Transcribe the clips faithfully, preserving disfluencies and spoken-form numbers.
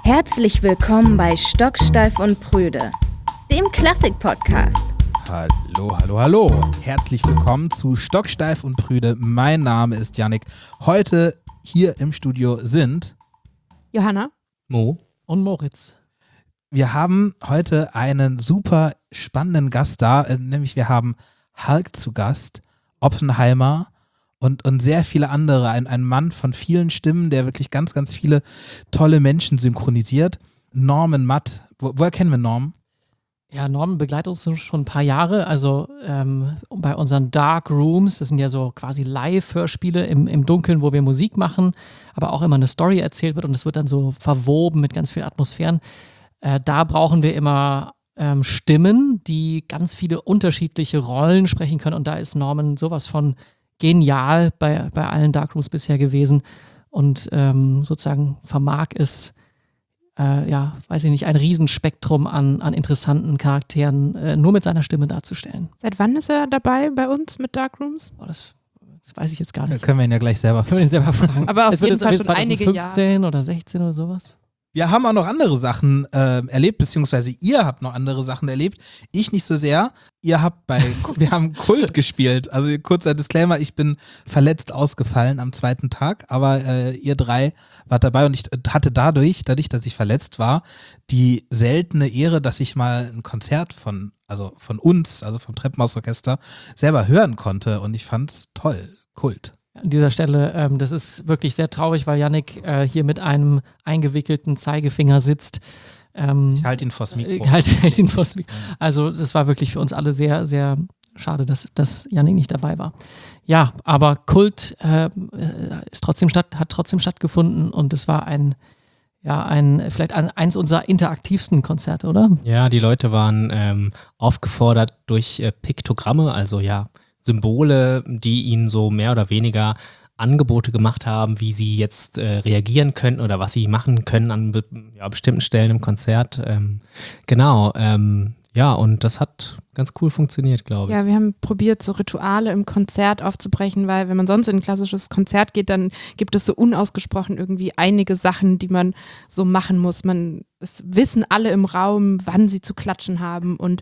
Herzlich willkommen bei Stocksteif und Prüde, dem Klassik-Podcast. Hallo, hallo, hallo. Herzlich willkommen zu Stocksteif und Prüde. Mein Name ist Yannick. Heute hier im Studio sind Johanna, Mo und Moritz. Wir haben heute einen super spannenden Gast da, äh, nämlich wir haben Hulk zu Gast, Oppenheimer und, und sehr viele andere. Ein, ein Mann von vielen Stimmen, der wirklich ganz, ganz viele tolle Menschen synchronisiert. Norman Matt. Wo, woher kennen wir Norman? Ja, Norman begleitet uns schon ein paar Jahre, also ähm, bei unseren Dark Rooms, das sind ja so quasi Live-Hörspiele im, im Dunkeln, wo wir Musik machen, aber auch immer eine Story erzählt wird und das wird dann so verwoben mit ganz vielen Atmosphären. Äh, da brauchen wir immer ähm, Stimmen, die ganz viele unterschiedliche Rollen sprechen können und da ist Norman sowas von genial bei, bei allen Dark Rooms bisher gewesen und ähm, sozusagen vermag es, Äh, ja, weiß ich nicht, ein Riesenspektrum an, an interessanten Charakteren äh, nur mit seiner Stimme darzustellen. seit wann ist er dabei bei uns mit Dark Rooms? Oh, das, das weiß ich jetzt gar nicht. Da können wir ihn ja gleich selber Können wir ihn selber fragen. Aber auf Es wird jeden jetzt- Fall wird schon einige zwanzig fünfzehn Jahre. oder sechzehn oder sowas. Wir haben auch noch andere Sachen äh, erlebt, beziehungsweise ihr habt noch andere Sachen erlebt. Ich nicht so sehr. Ihr habt bei, wir haben Kult gespielt. Also kurzer Disclaimer, ich bin verletzt ausgefallen am zweiten Tag, aber äh, ihr drei wart dabei und ich hatte dadurch, dadurch, dass ich verletzt war, die seltene Ehre, dass ich mal ein Konzert von, also von uns, also vom Treppenhausorchester, selber hören konnte und ich fand's toll. Kult. An dieser Stelle, ähm, das ist wirklich sehr traurig, weil Yannick äh, hier mit einem eingewickelten Zeigefinger sitzt. Ähm, Ich halte ihn vors Mikro. Äh, halt, halt ihn vors Mikro. Also das war wirklich für uns alle sehr, sehr schade, dass, dass Yannick nicht dabei war. Ja, aber Kult äh, ist trotzdem statt, hat trotzdem stattgefunden und es war ein, ja, ein, vielleicht ein, eins unserer interaktivsten Konzerte, oder? Ja, die Leute waren ähm, aufgefordert durch äh, Piktogramme, also ja, Symbole, die ihnen so mehr oder weniger Angebote gemacht haben, wie sie jetzt äh, reagieren können oder was sie machen können an be- ja, bestimmten Stellen im Konzert. Ähm, genau, ähm, ja, und das hat ganz cool funktioniert, glaube ich. Ja, wir haben probiert, so Rituale im Konzert aufzubrechen, weil wenn man sonst in ein klassisches Konzert geht, dann gibt es so unausgesprochen irgendwie einige Sachen, die man so machen muss. Man es wissen alle im Raum, wann sie zu klatschen haben und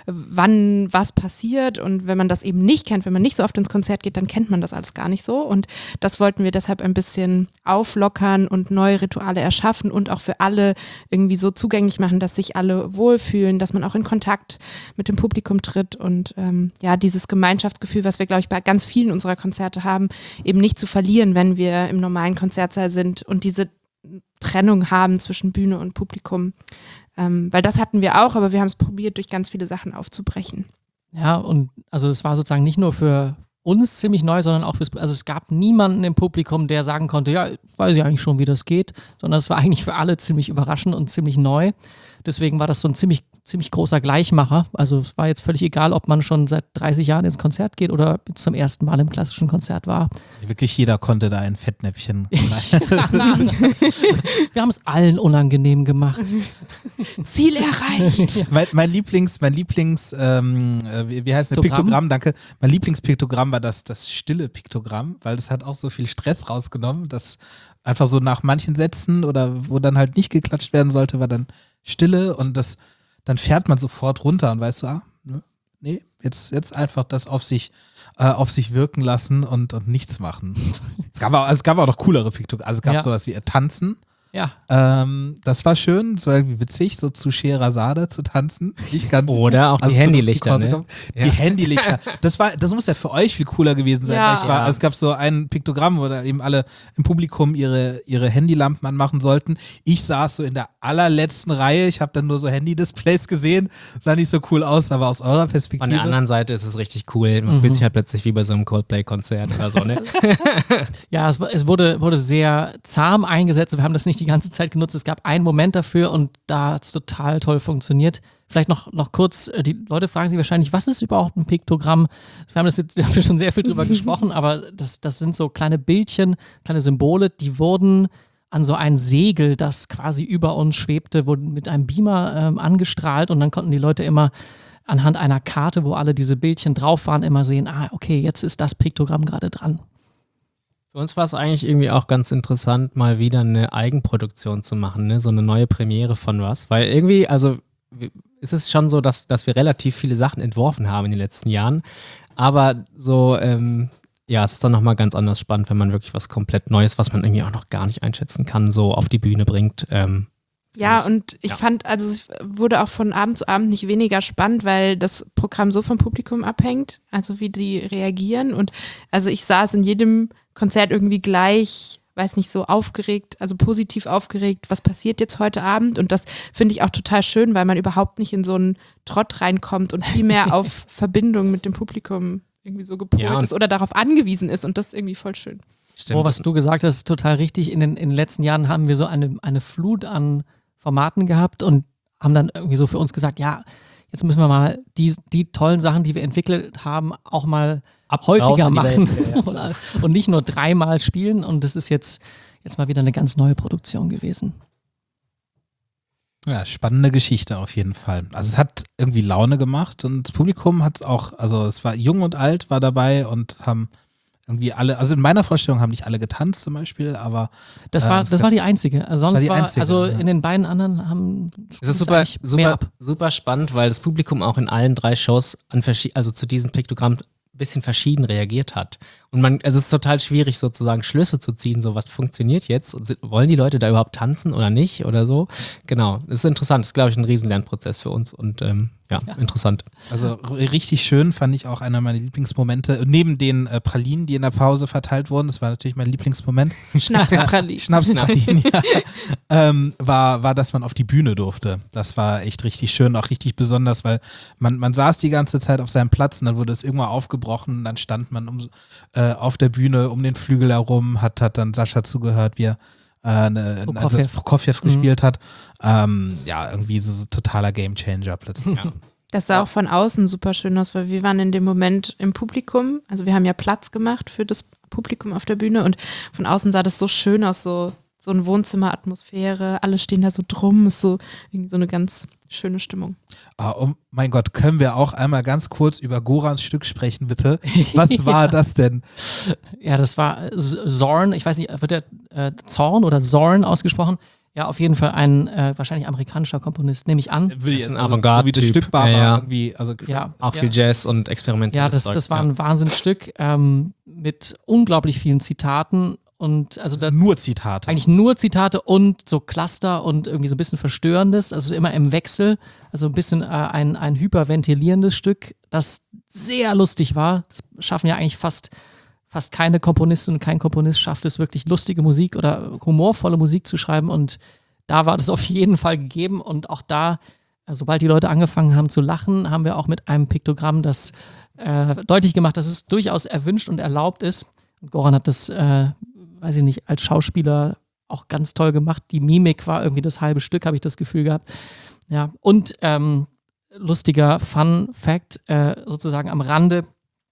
wann was passiert. Und wenn man das eben nicht kennt, wenn man nicht so oft ins Konzert geht, dann kennt man das alles gar nicht so. Und das wollten wir deshalb ein bisschen auflockern und neue Rituale erschaffen und auch für alle irgendwie so zugänglich machen, dass sich alle wohlfühlen, dass man auch in Kontakt mit dem Publikum tritt und ähm, ja, dieses Gemeinschaftsgefühl, was wir, glaube ich, bei ganz vielen unserer Konzerte haben, eben nicht zu verlieren, wenn wir im normalen Konzertsaal sind und diese Trennung haben zwischen Bühne und Publikum. Ähm, weil das hatten wir auch, aber wir haben es probiert, durch ganz viele Sachen aufzubrechen. Ja, und also es war sozusagen nicht nur für uns ziemlich neu, sondern auch fürs, also es gab niemanden im Publikum, der sagen konnte, ja, weiß ich eigentlich schon, wie das geht, sondern es war eigentlich für alle ziemlich überraschend und ziemlich neu. Deswegen war das so ein ziemlich, ziemlich großer Gleichmacher. Also es war jetzt völlig egal, ob man schon seit dreißig Jahren ins Konzert geht oder zum ersten Mal im klassischen Konzert war. Wirklich jeder konnte da ein Fettnäpfchen Wir haben es allen unangenehm gemacht. Ziel erreicht! Mein, mein Lieblings, mein Lieblings, ähm, äh, wie, wie heißt das? Piktogramm? Piktogramm, danke. Mein Lieblingspiktogramm war das, das stille Piktogramm, weil das hat auch so viel Stress rausgenommen, dass einfach so nach manchen Sätzen oder wo dann halt nicht geklatscht werden sollte, war dann Stille und das, dann fährt man sofort runter und weißt du, ah, ne, nee, jetzt, jetzt einfach das auf sich, äh, auf sich wirken lassen und, und nichts machen. es gab auch, es gab auch noch coolere Piktogramme, also es gab Ja. sowas wie äh, Tanzen. Ja. Ähm, das war schön, das war irgendwie witzig, so zu Scheherazade zu tanzen. Nicht ganz, Oder auch die also Handylichter, so ne? Die Ja. Handylichter. Das war, das muss ja für euch viel cooler gewesen sein. Ja. Weil ich war, Ja. also es gab so ein Piktogramm, wo da eben alle im Publikum ihre, ihre Handylampen anmachen sollten. Ich saß so in der allerletzten Reihe. Ich habe dann nur so Handy-Displays gesehen. Sah nicht so cool aus, aber aus eurer Perspektive. Von der anderen Seite ist es richtig cool. Man Mhm. fühlt sich halt plötzlich wie bei so einem Coldplay-Konzert oder so, ne? Ja, es, es wurde, wurde sehr zahm eingesetzt. Wir haben das nicht die ganze Zeit genutzt. Es gab einen Moment dafür und da hat es total toll funktioniert. Vielleicht noch, noch kurz, äh, die Leute fragen sich wahrscheinlich, was ist überhaupt ein Piktogramm? Wir haben das jetzt wir haben schon sehr viel drüber gesprochen, aber das, das sind so kleine Bildchen, kleine Symbole, die wurden an so ein Segel, das quasi über uns schwebte, wurden mit einem Beamer ähm, angestrahlt und dann konnten die Leute immer anhand einer Karte, wo alle diese Bildchen drauf waren, immer sehen, ah, okay, jetzt ist das Piktogramm gerade dran. Für uns war es eigentlich irgendwie auch ganz interessant, mal wieder eine Eigenproduktion zu machen, ne? So eine neue Premiere von was. Weil irgendwie, also es ist schon so, dass, dass wir relativ viele Sachen entworfen haben in den letzten Jahren. Aber so, ähm, ja, es ist dann nochmal ganz anders spannend, wenn man wirklich was komplett Neues, was man irgendwie auch noch gar nicht einschätzen kann, so auf die Bühne bringt. Ähm, Ja, ich, und ich ja. fand, also es wurde auch von Abend zu Abend nicht weniger spannend, weil das Programm so vom Publikum abhängt, also wie die reagieren. Und also ich saß in jedem Konzert irgendwie gleich, weiß nicht, so aufgeregt, also positiv aufgeregt, was passiert jetzt heute Abend? Und das finde ich auch total schön, weil man überhaupt nicht in so einen Trott reinkommt und viel mehr auf Verbindung mit dem Publikum irgendwie so gepolt Ja, ist oder darauf angewiesen ist. Und das ist irgendwie voll schön. Stimmt. Oh, was du gesagt hast, ist total richtig. In den, in den letzten Jahren haben wir so eine, eine Flut an Formaten gehabt und haben dann irgendwie so für uns gesagt, ja, jetzt müssen wir mal die, die tollen Sachen, die wir entwickelt haben, auch mal Ab, häufiger raus in die machen Welt. Ja, ja. und nicht nur dreimal spielen. Und das ist jetzt, jetzt mal wieder eine ganz neue Produktion gewesen. Ja, spannende Geschichte auf jeden Fall. Also es hat irgendwie Laune gemacht und das Publikum hat es auch, also es war jung und alt, war dabei und haben irgendwie alle, also in meiner Vorstellung haben nicht alle getanzt zum Beispiel, aber Das Ähm, war, es das gab- war die einzige. Also sonst die war, einzige, also ja. in den beiden anderen haben Es ist ist super, eigentlich mehr super, ab. super spannend, weil das Publikum auch in allen drei Shows an verschi- also zu diesem Piktogramm ein bisschen verschieden reagiert hat. Und man, also es ist total schwierig, sozusagen Schlüsse zu ziehen, so was funktioniert jetzt und sind, wollen die Leute da überhaupt tanzen oder nicht oder so. Genau, das ist interessant, das ist, glaube ich, ein riesen Lernprozess für uns und ähm, ja, Ja. interessant. also r- richtig schön fand ich auch einer meiner Lieblingsmomente, neben den äh, Pralinen, die in der Pause verteilt wurden, das war natürlich mein Lieblingsmoment, Schnapspralinen. Schnapspralinen, ja, ähm, war, war, dass man auf die Bühne durfte. Das war echt richtig schön, auch richtig besonders, weil man, man saß die ganze Zeit auf seinem Platz und dann wurde es irgendwann aufgebrochen und dann stand man um, äh, auf der Bühne um den Flügel herum, hat, hat dann Sascha zugehört, wie er äh, eine, Prokofjew. also Prokofjew Mhm. gespielt hat. Ähm, ja, irgendwie so, so totaler Gamechanger plötzlich. Ja. Das sah auch von außen super schön aus, weil wir waren in dem Moment im Publikum. Also wir haben ja Platz gemacht für das Publikum auf der Bühne und von außen sah das so schön aus, so, so eine Wohnzimmeratmosphäre. Alle stehen da so drum, ist so irgendwie so eine ganz schöne Stimmung. Ah, oh mein Gott, können wir auch einmal ganz kurz über Gorans Stück sprechen, bitte? Was war das denn? Ja, das war S- Zorn, ich weiß nicht, wird der äh, Zorn oder Zorn ausgesprochen? Ja, auf jeden Fall ein äh, wahrscheinlich amerikanischer Komponist, nehme ich an. Will ist ein also, Avantgarde-Typ. so wie das Stück war, Ja, war ja. irgendwie, also Ja, Auch ja. viel Jazz und experimentelles Ja, das, Zeug, das war ein Wahnsinnsstück ähm, mit unglaublich vielen Zitaten und also da nur Zitate. eigentlich nur Zitate und so Cluster und irgendwie so ein bisschen Verstörendes, also immer im Wechsel, also ein bisschen äh, ein, ein hyperventilierendes Stück, das sehr lustig war. Das schaffen ja eigentlich fast, fast keine Komponistin und kein Komponist schafft es wirklich lustige Musik oder humorvolle Musik zu schreiben und da war das auf jeden Fall gegeben und auch da, äh, sobald die Leute angefangen haben zu lachen, haben wir auch mit einem Piktogramm das äh, deutlich gemacht, dass es durchaus erwünscht und erlaubt ist. Und Goran hat das, äh, weiß ich nicht, als Schauspieler auch ganz toll gemacht. Die Mimik war irgendwie das halbe Stück, habe ich das Gefühl gehabt. Ja, und ähm, lustiger Fun-Fact, äh, sozusagen am Rande.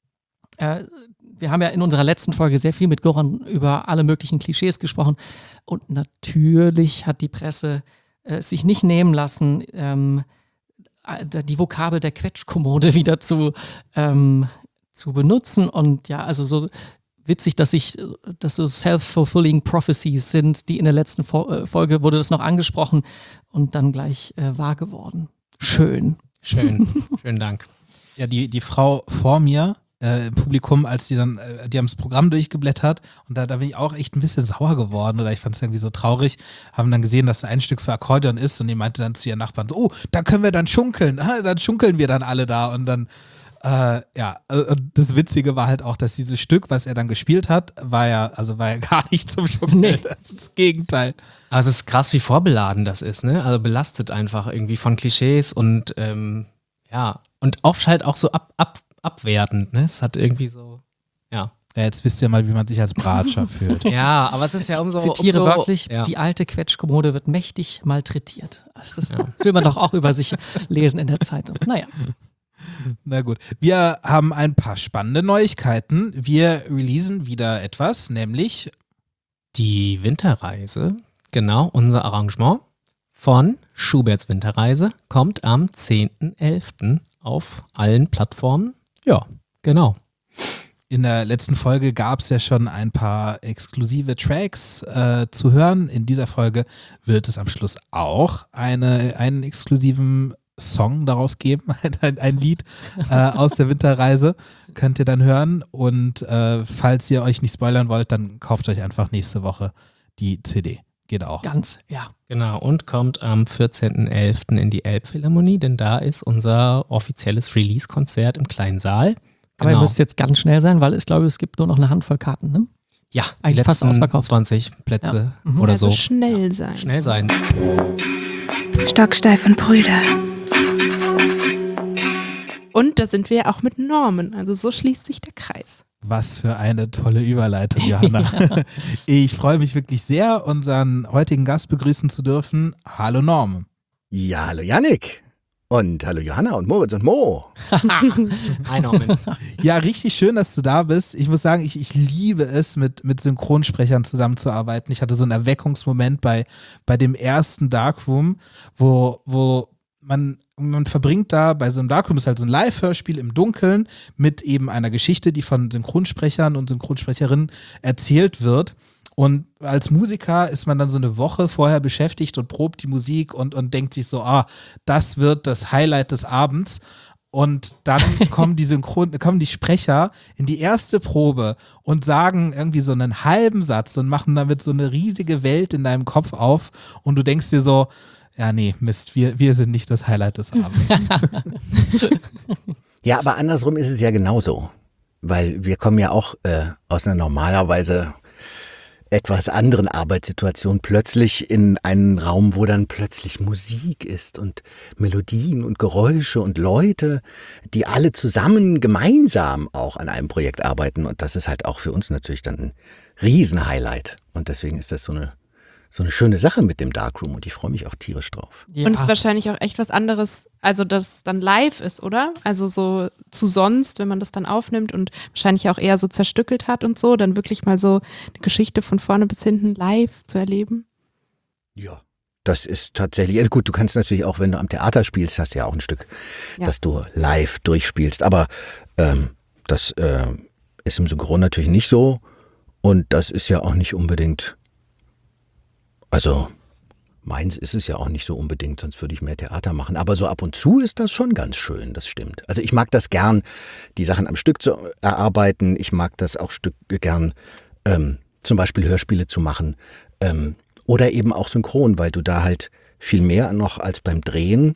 Äh, wir haben ja in unserer letzten Folge sehr viel mit Goran über alle möglichen Klischees gesprochen. Und natürlich hat die Presse äh, sich nicht nehmen lassen, ähm, äh, die Vokabel der Quetschkommode wieder zu, ähm, zu benutzen. Und ja, also so witzig, dass ich, dass so self-fulfilling prophecies sind, die in der letzten Fo- äh, Folge wurde das noch angesprochen und dann gleich äh, wahr geworden. Schön. Schön, schönen Dank. Ja, die, die Frau vor mir äh, im Publikum, als die dann, äh, die haben das Programm durchgeblättert und da, da bin ich auch echt ein bisschen sauer geworden oder ich fand es irgendwie so traurig, haben dann gesehen, dass da ein Stück für Akkordeon ist und die meinte dann zu ihren Nachbarn so, oh, da können wir dann schunkeln, ah, dann schunkeln wir dann alle da und dann Äh, ja, äh, das Witzige war halt auch, dass dieses Stück, was er dann gespielt hat, war ja, also war ja gar nicht zum Schunkeln. Nee. Das ist das Gegenteil. Aber es ist krass, wie vorbeladen das ist, ne? Also belastet einfach irgendwie von Klischees und ähm, ja, und oft halt auch so ab, ab, abwertend, ne? Es hat irgendwie so, ja. Ja, jetzt wisst ihr mal, wie man sich als Bratscher fühlt. Ja, aber es ist ja umso. Zitiere umso, wörtlich, ja. die alte Quetschkommode wird mächtig malträtiert. Also das will man doch auch über sich lesen in der Zeitung. Naja. Na gut. Wir haben ein paar spannende Neuigkeiten. Wir releasen wieder etwas, nämlich Die Winterreise, genau, unser Arrangement von Schuberts Winterreise, kommt am zehnten elften auf allen Plattformen. Ja, genau. In der letzten Folge gab es ja schon ein paar exklusive Tracks äh, zu hören. In dieser Folge wird es am Schluss auch eine, einen exklusiven Song daraus geben, ein, ein Lied äh, aus der Winterreise. Könnt ihr dann hören. Und äh, falls ihr euch nicht spoilern wollt, dann kauft euch einfach nächste Woche die C D. Geht auch. Ganz, ja. Genau, und kommt am vierzehnten elften in die Elbphilharmonie, denn da ist unser offizielles Release-Konzert im kleinen Saal. Aber Genau. ihr müsst jetzt ganz schnell sein, weil ich glaube, es gibt nur noch eine Handvoll Karten, ne? Ja, Eigentlich die fast letzten ausverkauft. zwanzig Plätze Ja. Mhm. oder also so. schnell sein. Schnell sein. Stocksteif und Brüder. Und da sind wir auch mit Norman. Also so schließt sich der Kreis. Was für eine tolle Überleitung, Johanna. Ich freue mich wirklich sehr, unseren heutigen Gast begrüßen zu dürfen. Hallo Norm. Ja, hallo Yannick. Und hallo Johanna und Moritz und Mo. Hi Norman. Ja, richtig schön, dass du da bist. Ich muss sagen, ich, ich liebe es, mit, mit Synchronsprechern zusammenzuarbeiten. Ich hatte so einen Erweckungsmoment bei, bei dem ersten Darkroom, wo, wo man, man verbringt da, bei so einem Darkroom ist halt so ein Live-Hörspiel im Dunkeln mit eben einer Geschichte, die von Synchronsprechern und Synchronsprecherinnen erzählt wird. Und als Musiker ist man dann so eine Woche vorher beschäftigt und probt die Musik und, und denkt sich so, ah, das wird das Highlight des Abends. Und dann kommen die Synchron, kommen die Sprecher in die erste Probe und sagen irgendwie so einen halben Satz und machen damit so eine riesige Welt in deinem Kopf auf. Und du denkst dir so, ja, nee, Mist, wir, wir sind nicht das Highlight des Abends. Ja, aber andersrum ist es ja genauso. Weil wir kommen ja auch äh, aus einer normalerweise etwas anderen Arbeitssituation plötzlich in einen Raum, wo dann plötzlich Musik ist und Melodien und Geräusche und Leute, die alle zusammen gemeinsam auch an einem Projekt arbeiten. Und das ist halt auch für uns natürlich dann ein Riesenhighlight. Und deswegen ist das so eine So eine schöne Sache mit dem Darkroom und ich freue mich auch tierisch drauf. Ja. Und es ist wahrscheinlich auch echt was anderes, also dass es dann live ist, oder? Also so zu sonst, wenn man das dann aufnimmt und wahrscheinlich auch eher so zerstückelt hat und so, dann wirklich mal so eine Geschichte von vorne bis hinten live zu erleben. Ja. Das ist tatsächlich, ja gut, du kannst natürlich auch, wenn du am Theater spielst, hast du ja auch ein Stück, Ja. das du live durchspielst. Aber ähm, das äh, ist im Synchron natürlich nicht so und das ist ja auch nicht unbedingt. Also meins ist es ja auch nicht so unbedingt, sonst würde ich mehr Theater machen. Aber so ab und zu ist das schon ganz schön, das stimmt. Also ich mag das gern, die Sachen am Stück zu erarbeiten. Ich mag das auch Stück gern, ähm, zum Beispiel Hörspiele zu machen. Ähm, oder eben auch synchron, weil du da halt viel mehr noch als beim Drehen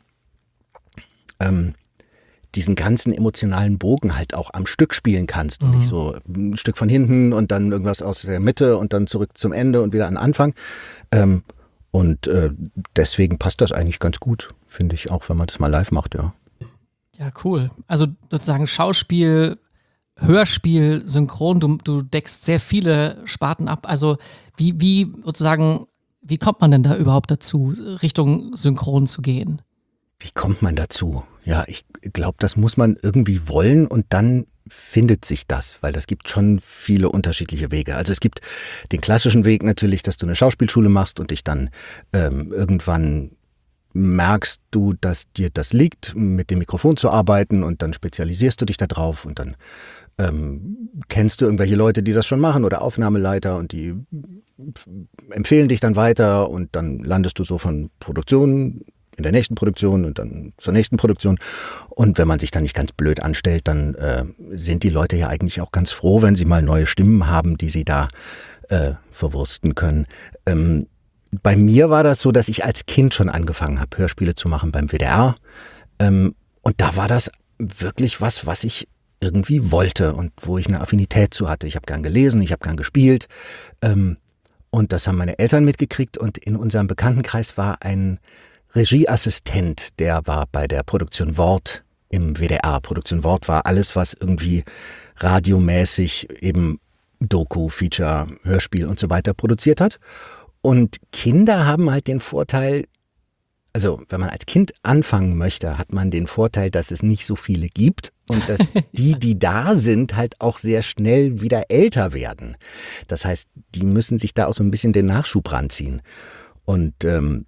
ähm, diesen ganzen emotionalen Bogen halt auch am Stück spielen kannst. Und nicht so ein Stück von hinten und dann irgendwas aus der Mitte und dann zurück zum Ende und wieder an den Anfang. Ähm, und äh, deswegen passt das eigentlich ganz gut, finde ich, auch wenn man das mal live macht, ja. Ja, cool. Also sozusagen Schauspiel, Hörspiel, Synchron, du, du deckst sehr viele Sparten ab. Also wie, wie sozusagen, wie kommt man denn da überhaupt dazu, Richtung Synchron zu gehen? Wie kommt man dazu? Ja, ich glaube, das muss man irgendwie wollen und dann findet sich das, weil das gibt schon viele unterschiedliche Wege. Also es gibt den klassischen Weg natürlich, dass du eine Schauspielschule machst und dich dann ähm, irgendwann merkst du, dass dir das liegt, mit dem Mikrofon zu arbeiten und dann spezialisierst du dich da drauf und dann ähm, kennst du irgendwelche Leute, die das schon machen oder Aufnahmeleiter und die empfehlen dich dann weiter und dann landest du so von Produktionen in der nächsten Produktion und dann zur nächsten Produktion. Und wenn man sich dann nicht ganz blöd anstellt, dann äh, sind die Leute ja eigentlich auch ganz froh, wenn sie mal neue Stimmen haben, die sie da äh, verwursten können. Ähm, bei mir war das so, dass ich als Kind schon angefangen habe, Hörspiele zu machen beim W D R. Ähm, und da war das wirklich was, was ich irgendwie wollte und wo ich eine Affinität zu hatte. Ich habe gern gelesen, ich habe gern gespielt. Ähm, und das haben meine Eltern mitgekriegt. Und in unserem Bekanntenkreis war ein Regieassistent, der war bei der Produktion Wort im W D R. Produktion Wort war alles, was irgendwie radiomäßig eben Doku, Feature, Hörspiel und so weiter produziert hat. Und Kinder haben halt den Vorteil, also wenn man als Kind anfangen möchte, hat man den Vorteil, dass es nicht so viele gibt und dass die, die da sind, halt auch sehr schnell wieder älter werden. Das heißt, die müssen sich da auch so ein bisschen den Nachschub ranziehen. Und ähm,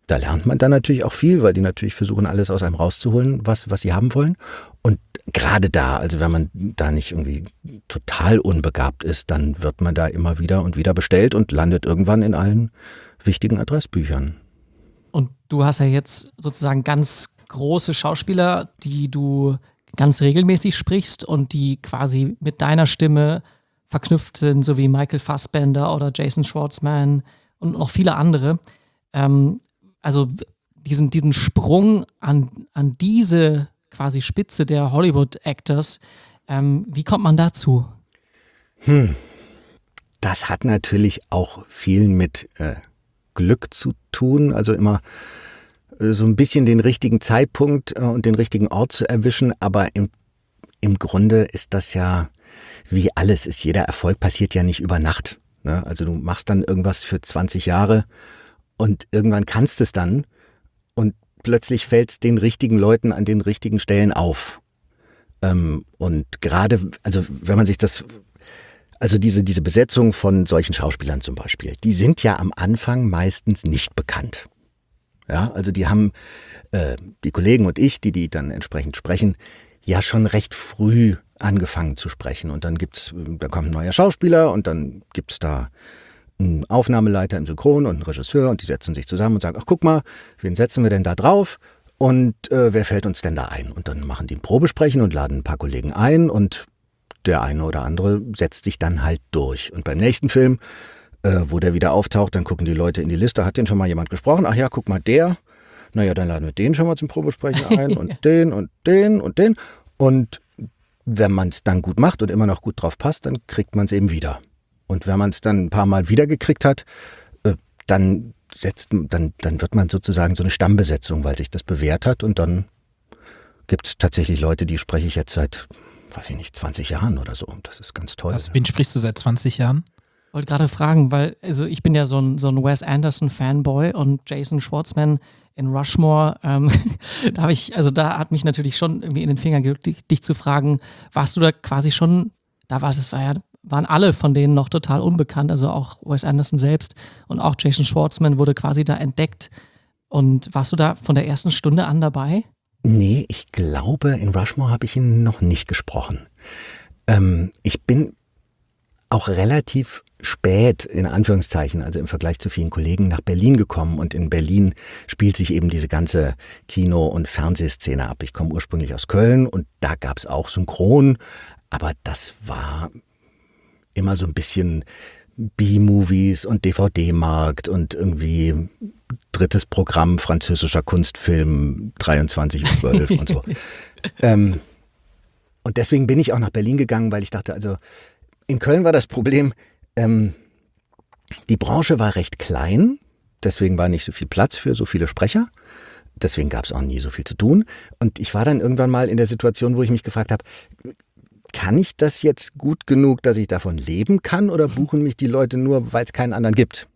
da lernt man dann natürlich auch viel, weil die natürlich versuchen, alles aus einem rauszuholen, was, was sie haben wollen. Und gerade da, also wenn man da nicht irgendwie total unbegabt ist, dann wird man da immer wieder und wieder bestellt und landet irgendwann in allen wichtigen Adressbüchern. Und du hast ja jetzt sozusagen ganz große Schauspieler, die du ganz regelmäßig sprichst und die quasi mit deiner Stimme verknüpft sind, so wie Michael Fassbender oder Jason Schwartzman und noch viele andere. Ähm, also diesen, diesen Sprung an, an diese quasi Spitze der Hollywood-Actors, ähm, wie kommt man dazu? Hm. Das hat natürlich auch viel mit äh, Glück zu tun, also immer äh, so ein bisschen den richtigen Zeitpunkt äh, und den richtigen Ort zu erwischen, aber im, im Grunde ist das ja, wie alles ist, jeder Erfolg passiert ja nicht über Nacht. Ne? Also du machst dann irgendwas für zwanzig Jahre und irgendwann kannst es dann und plötzlich fällt es den richtigen Leuten an den richtigen Stellen auf. Ähm, und gerade, also wenn man sich das, also diese, diese Besetzung von solchen Schauspielern zum Beispiel, die sind ja am Anfang meistens nicht bekannt. Ja, also die haben, äh, die Kollegen und ich, die die dann entsprechend sprechen, ja schon recht früh angefangen zu sprechen. Und dann gibt's, da kommt ein neuer Schauspieler und dann gibt's da einen Aufnahmeleiter im Synchron und einen Regisseur und die setzen sich zusammen und sagen, ach guck mal, wen setzen wir denn da drauf und äh, wer fällt uns denn da ein? Und dann machen die ein Probesprechen und laden ein paar Kollegen ein und der eine oder andere setzt sich dann halt durch. Und beim nächsten Film, äh, wo der wieder auftaucht, dann gucken die Leute in die Liste, hat den schon mal jemand gesprochen? Ach ja, guck mal, der. Naja, dann laden wir den schon mal zum Probesprechen ein und den und den und den. Und wenn man es dann gut macht und immer noch gut drauf passt, dann kriegt man es eben wieder. Und wenn man es dann ein paar Mal wieder gekriegt hat, äh, dann setzt, dann, dann wird man sozusagen so eine Stammbesetzung, weil sich das bewährt hat. Und dann gibt es tatsächlich Leute, die spreche ich jetzt seit, weiß ich nicht, zwanzig Jahren oder so. Das ist ganz toll. Was, wen sprichst du seit zwanzig Jahren? Ich wollte gerade fragen, weil also ich bin ja so ein, so ein Wes Anderson-Fanboy und Jason Schwartzman in Rushmore, ähm, da habe ich, also da hat mich natürlich schon irgendwie in den Fingern gelegt, dich, dich zu fragen, warst du da quasi schon, da war es, war ja, waren alle von denen noch total unbekannt, also auch Wes Anderson selbst und auch Jason Schwartzman wurde quasi da entdeckt. Und warst du da von der ersten Stunde an dabei? Nee, ich glaube, in Rushmore habe ich ihn noch nicht gesprochen. Ähm, ich bin auch relativ spät, in Anführungszeichen, also im Vergleich zu vielen Kollegen, nach Berlin gekommen. Und in Berlin spielt sich eben diese ganze Kino- und Fernsehszene ab. Ich komme ursprünglich aus Köln und da gab es auch Synchron, aber das war immer so ein bisschen B-Movies und D V D-Markt und irgendwie drittes Programm französischer Kunstfilm dreiundzwanzig Uhr zwölf und so. ähm, und deswegen bin ich auch nach Berlin gegangen, weil ich dachte, also in Köln war das Problem, ähm, die Branche war recht klein, deswegen war nicht so viel Platz für so viele Sprecher. Deswegen gab es auch nie so viel zu tun. Und ich war dann irgendwann mal in der Situation, wo ich mich gefragt habe, kann ich das jetzt gut genug, dass ich davon leben kann oder buchen mich die Leute nur, weil es keinen anderen gibt?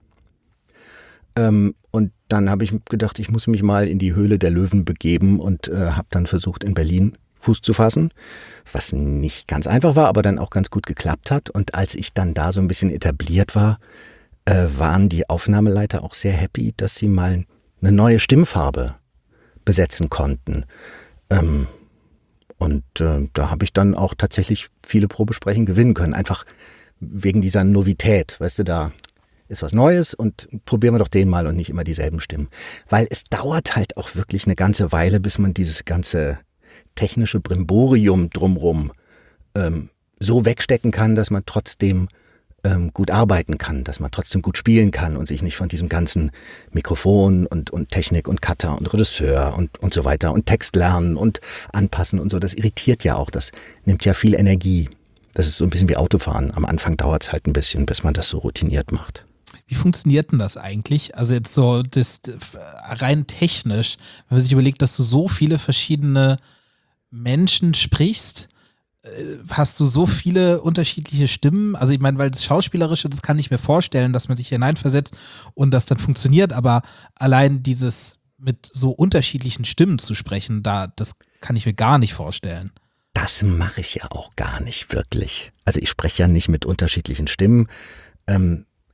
Ähm, und dann habe ich gedacht, ich muss mich mal in die Höhle der Löwen begeben und äh, habe dann versucht, in Berlin Fuß zu fassen, was nicht ganz einfach war, aber dann auch ganz gut geklappt hat. Und als ich dann da so ein bisschen etabliert war, äh, waren die Aufnahmeleiter auch sehr happy, dass sie mal eine neue Stimmfarbe besetzen konnten. Ähm, und äh, da habe ich dann auch tatsächlich viele Probesprechen gewinnen können, einfach wegen dieser Novität, weißt du, da ist was Neues und probieren wir doch den mal und nicht immer dieselben Stimmen. Weil es dauert halt auch wirklich eine ganze Weile, bis man dieses ganze technische Brimborium drumrum ähm, so wegstecken kann, dass man trotzdem ähm, gut arbeiten kann, dass man trotzdem gut spielen kann und sich nicht von diesem ganzen Mikrofon und, und Technik und Cutter und Regisseur und, und so weiter und Text lernen und anpassen und so, das irritiert ja auch, das nimmt ja viel Energie. Das ist so ein bisschen wie Autofahren. Am Anfang dauert es halt ein bisschen, bis man das so routiniert macht. Wie funktioniert denn das eigentlich? Also jetzt so das, rein technisch, wenn man sich überlegt, dass du so viele verschiedene Menschen sprichst, hast du so viele unterschiedliche Stimmen. Also ich meine, weil das Schauspielerische, das kann ich mir vorstellen, dass man sich hineinversetzt und das dann funktioniert, aber allein dieses mit so unterschiedlichen Stimmen zu sprechen, da, das kann ich mir gar nicht vorstellen. Das mache ich ja auch gar nicht wirklich. Also ich spreche ja nicht mit unterschiedlichen Stimmen. Ähm,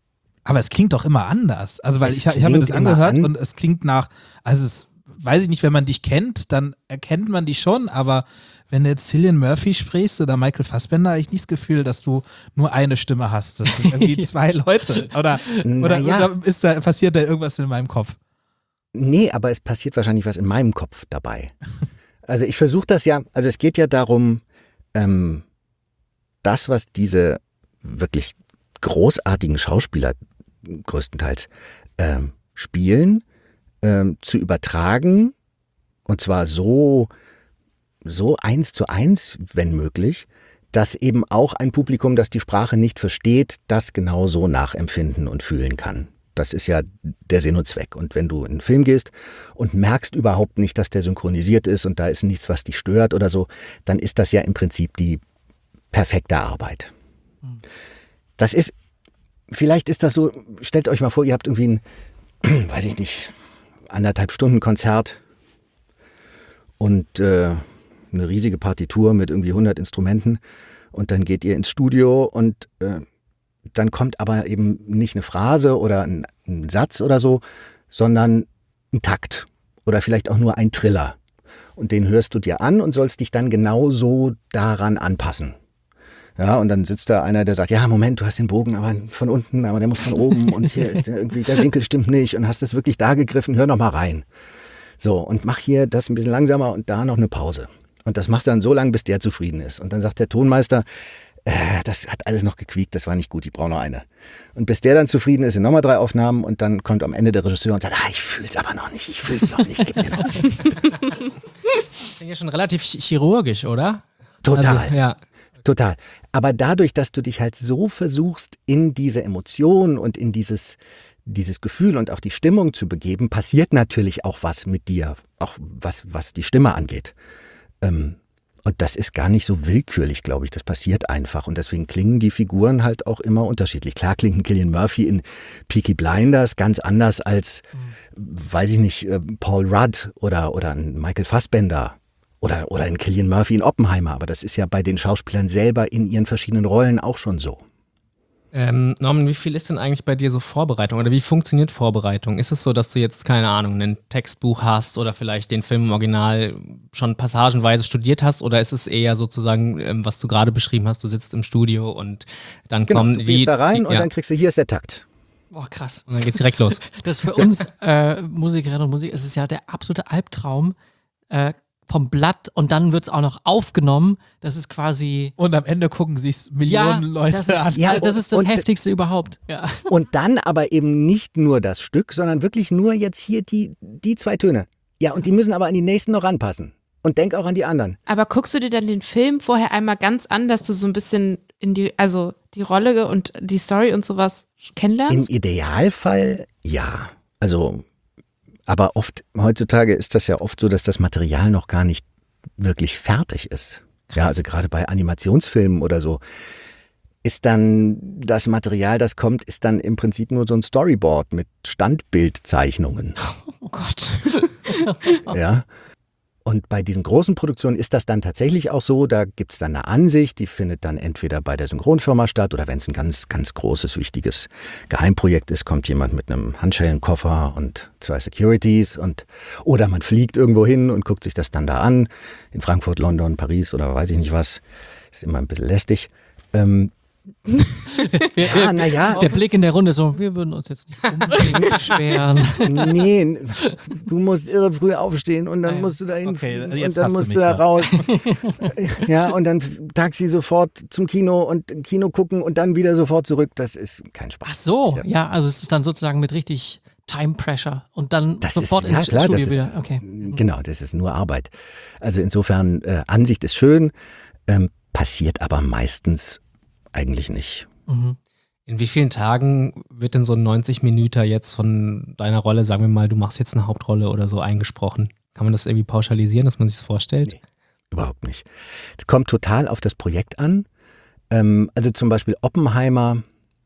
Aber es klingt doch immer anders. Also, weil Es ich, ich habe mir das klingt immer angehört an- und es klingt nach, also es, weiß ich nicht, wenn man dich kennt, dann erkennt man dich schon, aber wenn du jetzt Cillian Murphy sprichst oder Michael Fassbender, habe ich nicht das Gefühl, dass du nur eine Stimme hast. Das sind irgendwie zwei Leute. Oder, oder, Naja. oder ist da, passiert da irgendwas in meinem Kopf? Nee, aber es passiert wahrscheinlich was in meinem Kopf dabei. Also ich versuche das ja, also es geht ja darum, ähm, das, was diese wirklich großartigen Schauspieler größtenteils ähm, spielen, ähm, zu übertragen, und zwar so, so eins zu eins, wenn möglich, dass eben auch ein Publikum, das die Sprache nicht versteht, das genau so nachempfinden und fühlen kann. Das ist ja der Sinn und Zweck. Und wenn du in einen Film gehst und merkst überhaupt nicht, dass der synchronisiert ist und da ist nichts, was dich stört oder so, dann ist das ja im Prinzip die perfekte Arbeit. Das ist, vielleicht ist das so, stellt euch mal vor, ihr habt irgendwie ein, weiß ich nicht, anderthalb Stunden Konzert und äh, eine riesige Partitur mit irgendwie hundert Instrumenten und dann geht ihr ins Studio und äh, dann kommt aber eben nicht eine Phrase oder ein, ein Satz oder so, sondern ein Takt oder vielleicht auch nur ein Triller. Und den hörst du dir an und sollst dich dann genau so daran anpassen. Ja, und dann sitzt da einer, der sagt, ja, Moment, du hast den Bogen aber von unten, aber der muss von oben und hier ist der irgendwie, der Winkel stimmt nicht und hast das wirklich da gegriffen, hör noch mal rein. So, und mach hier das ein bisschen langsamer und da noch eine Pause. Und das machst du dann so lange, bis der zufrieden ist. Und dann sagt der Tonmeister, äh, das hat alles noch gequiekt, das war nicht gut, ich brauche noch eine. Und bis der dann zufrieden ist, sind nochmal drei Aufnahmen und dann kommt am Ende der Regisseur und sagt, ah, ich fühl's aber noch nicht, ich fühl's noch nicht, gib mir noch. Das ist ja schon relativ ch- chirurgisch, oder? Total. Also, ja. Total. Aber dadurch, dass du dich halt so versuchst, in diese Emotion und in dieses, dieses Gefühl und auch die Stimmung zu begeben, passiert natürlich auch was mit dir, auch was, was die Stimme angeht. Ähm, und das ist gar nicht so willkürlich, glaube ich. Das passiert einfach. Und deswegen klingen die Figuren halt auch immer unterschiedlich. Klar klingt ein Cillian Murphy in Peaky Blinders ganz anders als, mhm. weiß ich nicht, Paul Rudd oder, oder ein Michael Fassbender. Oder, oder ein Cillian Murphy in Oppenheimer, aber das ist ja bei den Schauspielern selber in ihren verschiedenen Rollen auch schon so. Ähm, Norman, wie viel ist denn eigentlich bei dir so Vorbereitung oder wie funktioniert Vorbereitung? Ist es so, dass du jetzt, keine Ahnung, ein Textbuch hast oder vielleicht den Film im Original schon passagenweise studiert hast oder ist es eher sozusagen, ähm, was du gerade beschrieben hast, du sitzt im Studio und dann Genau, kommen du die... gehst da rein die, und ja. dann kriegst du, hier ist der Takt. Boah, krass. Und dann geht's direkt los. Das ist für uns äh, Musikerinnen und Musiker, es ist ja der absolute Albtraum, äh, vom Blatt und dann wird es auch noch aufgenommen. Das ist quasi... Und am Ende gucken sich Millionen ja, Leute das ist, an. Ja, also das ist das und- Heftigste überhaupt. Ja. Und dann aber eben nicht nur das Stück, sondern wirklich nur jetzt hier die, die zwei Töne. Ja, und die müssen aber an die nächsten noch ranpassen. Und denk auch an die anderen. Aber guckst du dir dann den Film vorher einmal ganz an, dass du so ein bisschen in die, also die Rolle und die Story und sowas Im kennenlernst? Idealfall ja. Also, aber oft, heutzutage ist das ja oft so, dass das Material noch gar nicht wirklich fertig ist. Ja, also gerade bei Animationsfilmen oder so ist dann das Material, das kommt, ist dann im Prinzip nur so ein Storyboard mit Standbildzeichnungen. Oh Gott. Ja. Und bei diesen großen Produktionen ist das dann tatsächlich auch so, da gibt es dann eine Ansicht, die findet dann entweder bei der Synchronfirma statt oder wenn es ein ganz, ganz großes, wichtiges Geheimprojekt ist, kommt jemand mit einem Handschellenkoffer und zwei Securities und oder man fliegt irgendwo hin und guckt sich das dann da an, in Frankfurt, London, Paris oder weiß ich nicht was, ist immer ein bisschen lästig. Ähm, Wir, ja, naja. Der Blick in der Runde so, wir würden uns jetzt nicht unbedingt beschweren. Nee, du musst irre früh aufstehen und dann Ah ja. musst du dahin Okay, fliegen jetzt und dann hast du musst mich du da da. raus. Ja, und dann Taxi sofort zum Kino und Kino gucken und dann wieder sofort zurück. Das ist kein Spaß. Ach so, Ja. ja, also es ist dann sozusagen mit richtig Time Pressure und dann Das sofort ist, ja, ins klar, Studio das ist, wieder. Okay. Genau, das ist nur Arbeit. Also insofern, äh, Ansicht ist schön, ähm, passiert aber meistens eigentlich nicht. Mhm. In wie vielen Tagen wird denn so ein neunzig Minüter jetzt von deiner Rolle, sagen wir mal, du machst jetzt eine Hauptrolle oder so eingesprochen? Kann man das irgendwie pauschalisieren, dass man sich das vorstellt? Nee. Überhaupt nicht. Es kommt total auf das Projekt an. Ähm, also zum Beispiel Oppenheimer,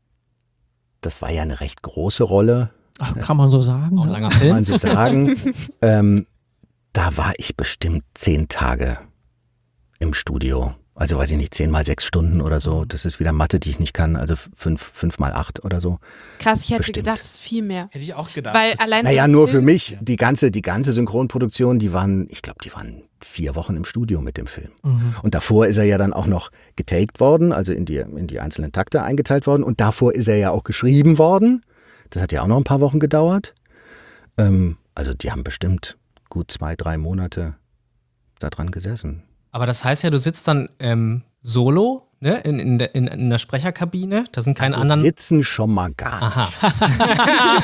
das war ja eine recht große Rolle, Ach, kann man so sagen? Auch ein Ja. langer kann Film. man so sagen. ähm, da war ich bestimmt zehn Tage im Studio. Also weiß ich nicht, zehn mal sechs Stunden oder so. Das ist wieder Mathe, die ich nicht kann. Also fünf, fünf mal acht oder so. Krass, ich hätte Bestimmt. gedacht, es ist viel mehr. Hätte ich auch gedacht. Weil Das- allein Naja, so nur Film- für mich. Die ganze, die ganze Synchronproduktion, die waren, ich glaube, die waren vier Wochen im Studio mit dem Film. Mhm. Und davor ist er ja dann auch noch getaked worden, also in die, in die einzelnen Takte eingeteilt worden. Und davor ist er ja auch geschrieben worden. Das hat ja auch noch ein paar Wochen gedauert. Ähm, also die haben bestimmt gut zwei, drei Monate da dran gesessen. Aber das heißt ja, du sitzt dann ähm, solo, ne, in, in, der, in, in der Sprecherkabine. Da sind keine Also anderen. sitzen schon mal gar nicht. Aha.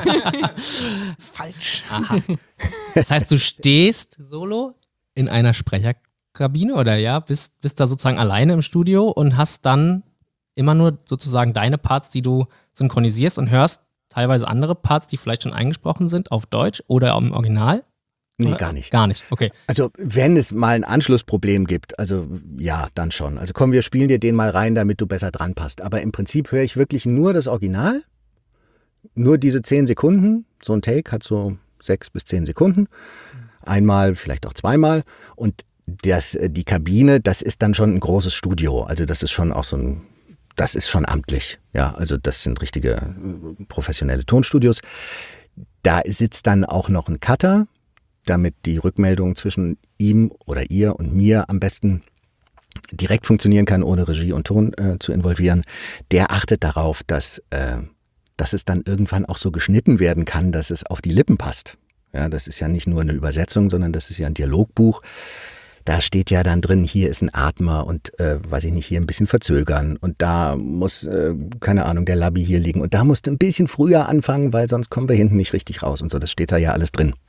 Falsch. Aha. Das heißt, du stehst solo in einer Sprecherkabine oder ja, bist, bist da sozusagen alleine im Studio und hast dann immer nur sozusagen deine Parts, die du synchronisierst und hörst teilweise andere Parts, die vielleicht schon eingesprochen sind auf Deutsch oder im Original? Nee, Oder? gar nicht. Gar nicht, okay. Also wenn es mal ein Anschlussproblem gibt, also ja, dann schon. Also komm, wir spielen dir den mal rein, damit du besser dran passt. Aber im Prinzip höre ich wirklich nur das Original, nur diese zehn Sekunden. So ein Take hat so sechs bis zehn Sekunden. Einmal, vielleicht auch zweimal. Und das, die Kabine, das ist dann schon ein großes Studio. Also das ist schon auch so ein, das ist schon amtlich. Ja, also das sind richtige äh, professionelle Tonstudios. Da sitzt dann auch noch ein Cutter, damit die Rückmeldung zwischen ihm oder ihr und mir am besten direkt funktionieren kann, ohne Regie und Ton äh, zu involvieren. Der achtet darauf, dass, äh, dass es dann irgendwann auch so geschnitten werden kann, dass es auf die Lippen passt. Ja, das ist ja nicht nur eine Übersetzung, sondern das ist ja ein Dialogbuch. Da steht ja dann drin, hier ist ein Atmer und, äh, weiß ich nicht, hier ein bisschen verzögern und da muss, äh, keine Ahnung, der Labi hier liegen und da musst du ein bisschen früher anfangen, weil sonst kommen wir hinten nicht richtig raus und so. Das steht da ja alles drin.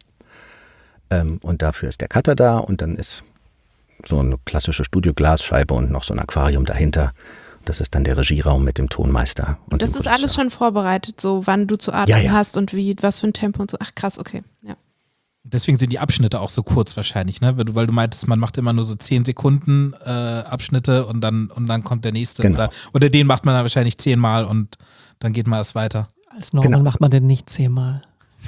Ähm, und dafür ist der Cutter da und dann ist so eine klassische Studioglasscheibe und noch so ein Aquarium dahinter. Das ist dann der Regieraum mit dem Tonmeister. Und Das dem ist alles Regisseur. schon vorbereitet, so wann du zu atmen Ja, ja. hast und wie, was für ein Tempo und so. Ach krass, okay. Ja. Deswegen sind die Abschnitte auch so kurz wahrscheinlich, ne? Weil du, weil du meintest, man macht immer nur so zehn Sekunden äh, Abschnitte und dann, und dann kommt der nächste. Genau. Oder, oder den macht man dann wahrscheinlich zehnmal und dann geht man erst weiter. Als Norman Genau. macht man den nicht zehnmal.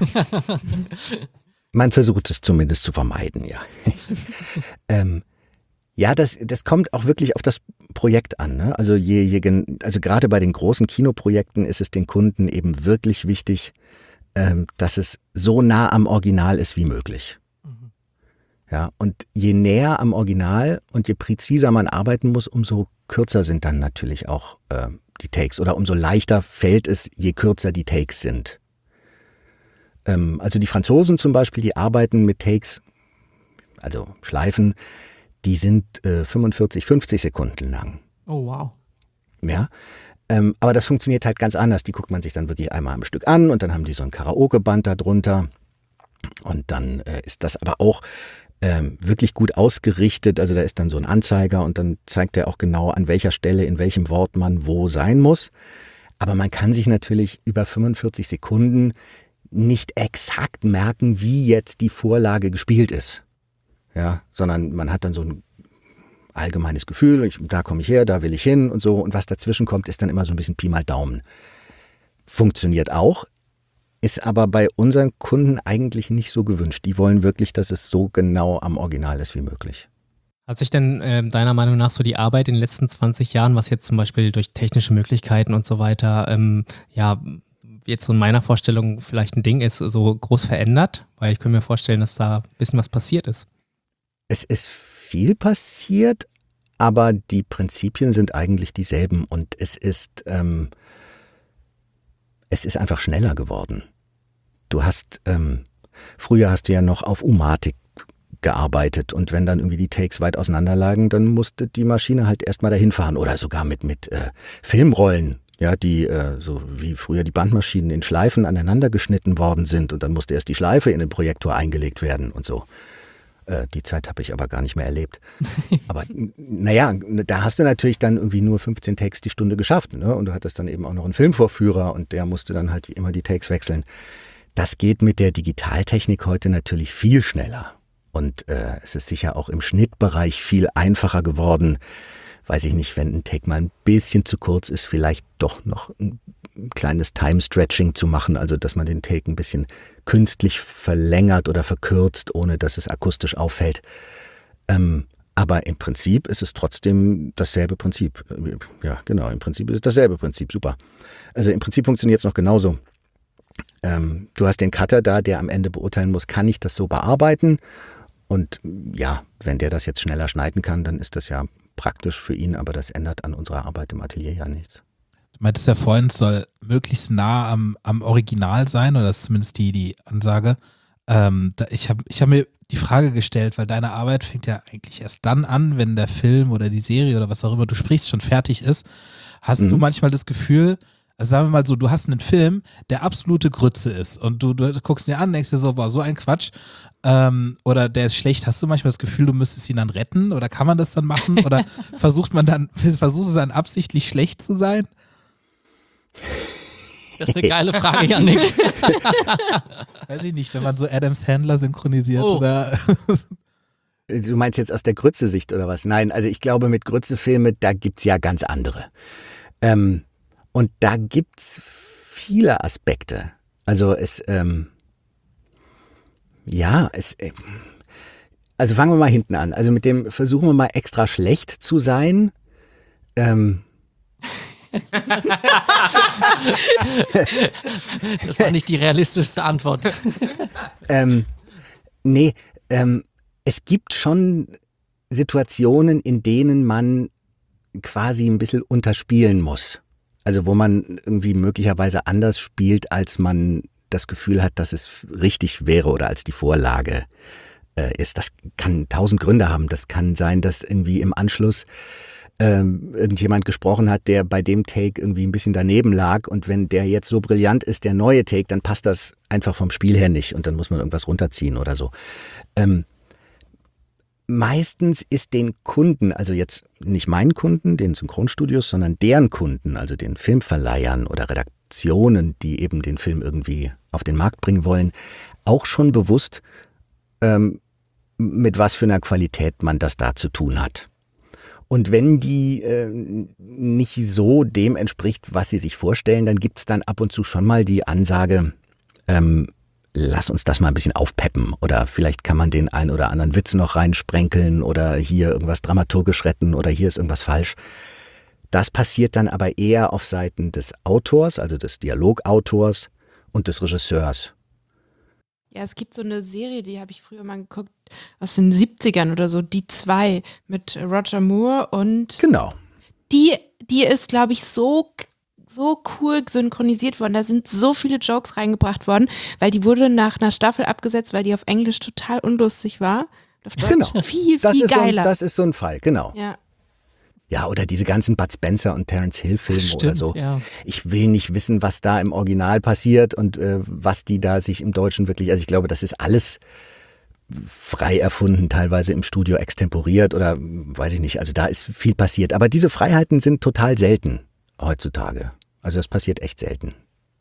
Man versucht es zumindest zu vermeiden, ja. ähm, ja, das, das kommt auch wirklich auf das Projekt an. Ne? Also, je, je, gen- also gerade bei den großen Kinoprojekten ist es den Kunden eben wirklich wichtig, ähm, dass es so nah am Original ist wie möglich. Mhm. Ja, und je näher am Original und je präziser man arbeiten muss, umso kürzer sind dann natürlich auch äh, die Takes oder umso leichter fällt es, je kürzer die Takes sind. Ähm, also die Franzosen zum Beispiel, die arbeiten mit Takes, also Schleifen, die sind äh, fünfundvierzig, fünfzig Sekunden lang. Oh, wow. Ja, ähm, aber das funktioniert halt ganz anders. Die guckt man sich dann wirklich einmal am Stück an und dann haben die so ein Karaoke-Band da drunter und dann äh, ist das aber auch ähm, wirklich gut ausgerichtet. Also da ist dann so ein Anzeiger und dann zeigt er auch genau, an welcher Stelle, in welchem Wort man wo sein muss. Aber man kann sich natürlich über fünfundvierzig Sekunden nicht exakt merken, wie jetzt die Vorlage gespielt ist. Ja, sondern man hat dann so ein allgemeines Gefühl, ich, da komme ich her, da will ich hin und so. Und was dazwischen kommt, ist dann immer so ein bisschen Pi mal Daumen. Funktioniert auch, ist aber bei unseren Kunden eigentlich nicht so gewünscht. Die wollen wirklich, dass es so genau am Original ist wie möglich. Hat sich denn äh, deiner Meinung nach so die Arbeit in den letzten zwanzig Jahren, was jetzt zum Beispiel durch technische Möglichkeiten und so weiter, ähm, ja, jetzt so in meiner Vorstellung vielleicht ein Ding ist, so groß verändert? Weil ich könnte mir vorstellen, dass da ein bisschen was passiert ist. Es ist viel passiert, aber die Prinzipien sind eigentlich dieselben und es ist, ähm, es ist einfach schneller geworden. Du hast, ähm, früher hast du ja noch auf U-Matic gearbeitet und wenn dann irgendwie die Takes weit auseinander lagen, dann musste die Maschine halt erstmal dahin fahren oder sogar mit, mit äh, Filmrollen, ja, die äh, so wie früher die Bandmaschinen in Schleifen aneinander geschnitten worden sind und dann musste erst die Schleife in den Projektor eingelegt werden und so. Die Zeit habe ich aber gar nicht mehr erlebt. Aber naja, da hast du natürlich dann irgendwie nur fünfzehn Takes die Stunde geschafft. Ne? Und du hattest dann eben auch noch einen Filmvorführer und der musste dann halt immer die Takes wechseln. Das geht mit der Digitaltechnik heute natürlich viel schneller. Und äh, es ist sicher auch im Schnittbereich viel einfacher geworden. Weiß ich nicht, wenn ein Take mal ein bisschen zu kurz ist, vielleicht doch noch ein kleines Time-Stretching zu machen, also dass man den Take ein bisschen künstlich verlängert oder verkürzt, ohne dass es akustisch auffällt. Ähm, Aber im Prinzip ist es trotzdem dasselbe Prinzip. Ja, genau, im Prinzip ist es dasselbe Prinzip, super. Also im Prinzip funktioniert es noch genauso. Ähm, du hast den Cutter da, der am Ende beurteilen muss, kann ich das so bearbeiten? Und ja, wenn der das jetzt schneller schneiden kann, dann ist das ja praktisch für ihn, aber das ändert an unserer Arbeit im Atelier ja nichts. Du meintest ja vorhin, es soll möglichst nah am, am Original sein, oder das ist zumindest die, die Ansage. Ähm, da, ich habe ich hab mir die Frage gestellt, weil deine Arbeit fängt ja eigentlich erst dann an, wenn der Film oder die Serie oder was auch immer du sprichst, schon fertig ist. Hast mhm. du manchmal das Gefühl, also sagen wir mal so, du hast einen Film, der absolute Grütze ist und du, du guckst ihn dir an, denkst dir so, boah, so ein Quatsch, ähm, oder der ist schlecht. Hast du manchmal das Gefühl, du müsstest ihn dann retten, oder kann man das dann machen, oder versucht man dann, versuchst du dann absichtlich schlecht zu sein? Das ist eine geile Frage, Yannick. Weiß ich nicht, wenn man so Adam Sandler synchronisiert Oh. oder... Du meinst jetzt aus der Grütze-Sicht oder was? Nein, also ich glaube, mit Grütze-Filme, da gibt's ja ganz andere. Ähm, und da gibt's viele Aspekte. Also es, ähm, ja, es, äh, also fangen wir mal hinten an. Also mit dem versuchen wir mal extra schlecht zu sein. Ähm, Das war nicht die realistischste Antwort. ähm, nee, ähm, es gibt schon Situationen, in denen man quasi ein bisschen unterspielen muss. Also wo man irgendwie möglicherweise anders spielt, als man das Gefühl hat, dass es richtig wäre oder als die Vorlage äh, ist. Das kann tausend Gründe haben. Das kann sein, dass irgendwie im Anschluss ähm, irgendjemand gesprochen hat, der bei dem Take irgendwie ein bisschen daneben lag, und wenn der jetzt so brillant ist, der neue Take, dann passt das einfach vom Spiel her nicht und dann muss man irgendwas runterziehen oder so. Ähm, Meistens ist den Kunden, also jetzt nicht meinen Kunden, den Synchronstudios, sondern deren Kunden, also den Filmverleihern oder Redaktionen, die eben den Film irgendwie auf den Markt bringen wollen, auch schon bewusst, ähm, mit was für einer Qualität man das da zu tun hat. Und wenn die äh, nicht so dem entspricht, was sie sich vorstellen, dann gibt es dann ab und zu schon mal die Ansage, ähm, lass uns das mal ein bisschen aufpeppen, oder vielleicht kann man den einen oder anderen Witz noch reinsprenkeln oder hier irgendwas dramaturgisch retten oder hier ist irgendwas falsch. Das passiert dann aber eher auf Seiten des Autors, also des Dialogautors und des Regisseurs. Ja, es gibt so eine Serie, die habe ich früher mal geguckt, aus den siebzigern oder so, die zwei mit Roger Moore, und Genau. die, die ist, glaube ich, so so cool synchronisiert worden. Da sind so viele Jokes reingebracht worden, weil die wurde nach einer Staffel abgesetzt, weil die auf Englisch total unlustig war. Auf Deutsch Genau. viel, Das viel ist, so ein, geiler. das ist so ein Fall, genau. Ja. Ja, oder diese ganzen Bud Spencer und Terence Hill Filme Stimmt, oder so. ja. Ich will nicht wissen, was da im Original passiert und äh, was die da sich im Deutschen wirklich, also ich glaube, das ist alles frei erfunden, teilweise im Studio extemporiert oder weiß ich nicht, also da ist viel passiert. Aber diese Freiheiten sind total selten heutzutage. Also das passiert echt selten.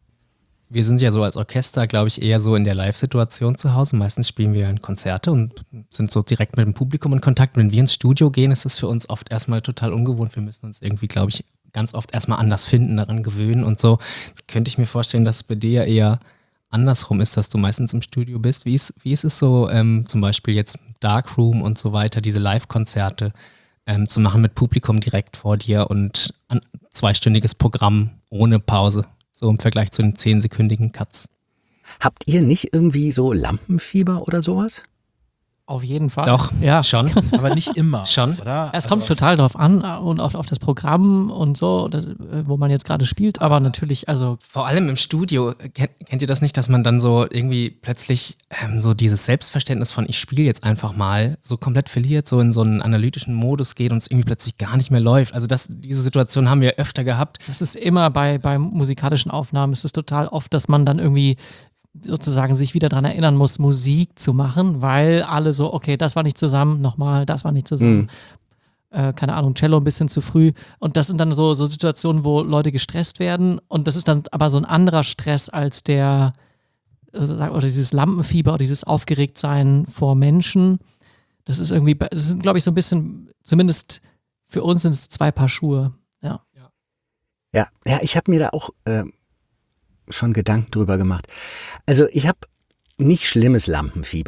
Wir sind ja so als Orchester, glaube ich, eher so in der Live-Situation zu Hause. Meistens spielen wir in Konzerte und sind so direkt mit dem Publikum in Kontakt. Wenn wir ins Studio gehen, ist das für uns oft erstmal total ungewohnt. Wir müssen uns irgendwie, glaube ich, ganz oft erstmal anders finden, daran gewöhnen und so. Das könnte ich mir vorstellen, dass es bei dir eher andersrum ist, dass du meistens im Studio bist. Wie ist, wie ist es so, ähm, zum Beispiel jetzt Darkroom und so weiter, diese Live-Konzerte ähm, zu machen mit Publikum direkt vor dir und ein zweistündiges Programm ohne Pause? So im Vergleich zu den zehnsekündigen Cuts. Habt ihr nicht irgendwie so Lampenfieber oder sowas? Auf jeden Fall. Doch, ja. schon. Aber nicht immer. Schon. Oder? Es kommt Also, total drauf an und auf, auf das Programm und so, oder, wo man jetzt gerade spielt, aber natürlich, also Vor allem im Studio, kennt, kennt ihr das nicht, dass man dann so irgendwie plötzlich ähm, so dieses Selbstverständnis von ich spiele jetzt einfach mal so komplett verliert, so in so einen analytischen Modus geht und es irgendwie plötzlich gar nicht mehr läuft. Also das, diese Situation haben wir öfter gehabt. das ist immer bei, bei musikalischen Aufnahmen, ist es total oft, dass man dann irgendwie sozusagen sich wieder daran erinnern muss, Musik zu machen, weil alle so, okay, das war nicht zusammen, nochmal, das war nicht zusammen. Mhm. Äh, keine Ahnung, Cello ein bisschen zu früh. Und das sind dann so, so Situationen, wo Leute gestresst werden. Und das ist dann aber so ein anderer Stress als der, äh, oder dieses Lampenfieber oder dieses Aufgeregtsein vor Menschen. Das ist irgendwie, das sind, glaube ich, so ein bisschen, zumindest für uns sind es zwei Paar Schuhe. Ja. Ja, ja, ich habe mir da auch äh, schon Gedanken drüber gemacht. Also ich habe nicht schlimmes Lampenfieber.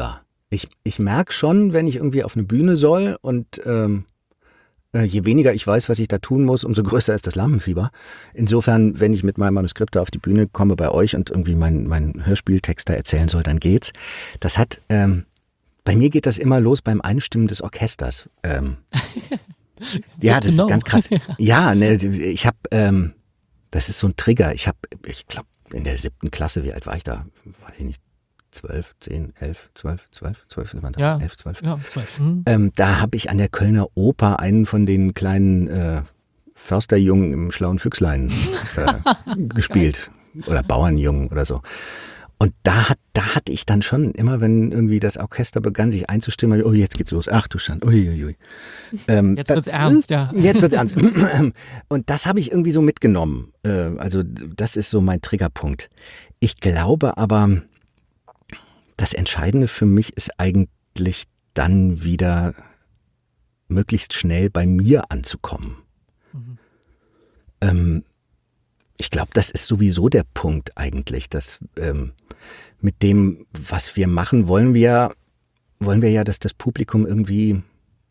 Ich, ich merke schon, wenn ich irgendwie auf eine Bühne soll und ähm, je weniger ich weiß, was ich da tun muss, umso größer ist das Lampenfieber. Insofern, wenn ich mit meinem Manuskript da auf die Bühne komme bei euch und irgendwie meinen mein Hörspieltext da erzählen soll, dann geht's. Das hat, ähm, bei mir geht das immer los beim Einstimmen des Orchesters. Ähm, ja, das ist ganz krass. Ja, ne, ich habe, ähm, das ist so ein Trigger. Ich habe, ich glaube, in der siebten Klasse, wie alt war ich da? Weiß ich nicht. zwölf, zehn, elf, zwölf, zwölf, zwölf ist man da? Ja, elf, zwölf. Ja, zwölf. Mhm. Ähm, da habe ich an der Kölner Oper einen von den kleinen äh, Försterjungen im Schlauen Füchslein äh, gespielt. Oder Bauernjungen oder so. Und da, hat, da hatte ich dann schon, immer wenn irgendwie das Orchester begann, sich einzustimmen, oh, jetzt geht's los, ach du Schand, uiuiui. Ähm, Jetzt wird's ernst, ja. Jetzt wird's ernst. Und das habe ich irgendwie so mitgenommen. Äh, also das ist so mein Triggerpunkt. Ich glaube aber, das Entscheidende für mich ist eigentlich dann wieder möglichst schnell bei mir anzukommen. Mhm. Ähm, ich glaube, das ist sowieso der Punkt eigentlich, dass ähm, mit dem, was wir machen, wollen wir, wollen wir ja, dass das Publikum irgendwie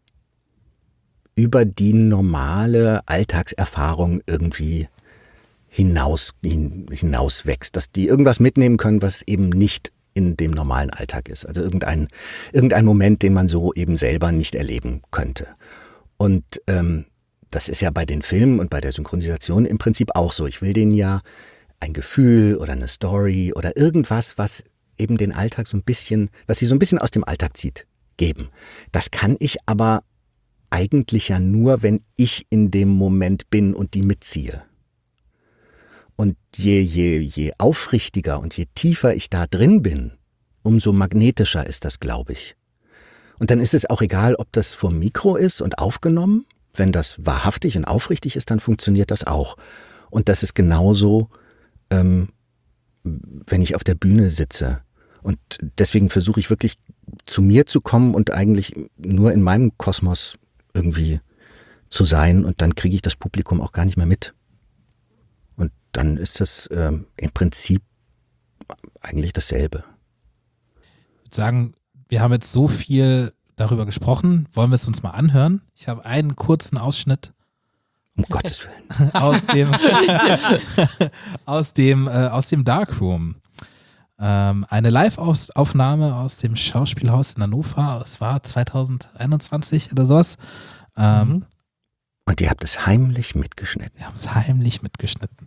über die normale Alltagserfahrung irgendwie hinaus, hin, hinaus wächst, dass die irgendwas mitnehmen können, was eben nicht in dem normalen Alltag ist. Also irgendein, irgendein Moment, den man so eben selber nicht erleben könnte. Und ähm, das ist ja bei den Filmen und bei der Synchronisation im Prinzip auch so. Ich will denen ja ein Gefühl oder eine Story oder irgendwas, was eben den Alltag so ein bisschen, was sie so ein bisschen aus dem Alltag zieht, geben. Das kann ich aber eigentlich ja nur, wenn ich in dem Moment bin und die mitziehe. Und je, je, je aufrichtiger und je tiefer ich da drin bin, umso magnetischer ist das, glaube ich. Und dann ist es auch egal, ob das vor Mikro ist und aufgenommen. Wenn das wahrhaftig und aufrichtig ist, dann funktioniert das auch. Und das ist genauso, ähm, wenn ich auf der Bühne sitze. Und deswegen versuche ich wirklich zu mir zu kommen und eigentlich nur in meinem Kosmos irgendwie zu sein. Und dann kriege ich das Publikum auch gar nicht mehr mit. Und dann ist das ähm, im Prinzip eigentlich dasselbe. Ich würde sagen, wir haben jetzt so viel darüber gesprochen. Wollen wir es uns mal anhören? Ich habe einen kurzen Ausschnitt. Um Gottes Willen. aus dem, aus dem, äh, aus dem Darkroom. Ähm, eine Live-Aufnahme aus dem Schauspielhaus in Hannover. Es war zwanzig einundzwanzig oder sowas. Ähm, mhm. Und ihr habt es heimlich mitgeschnitten. Wir haben es heimlich mitgeschnitten.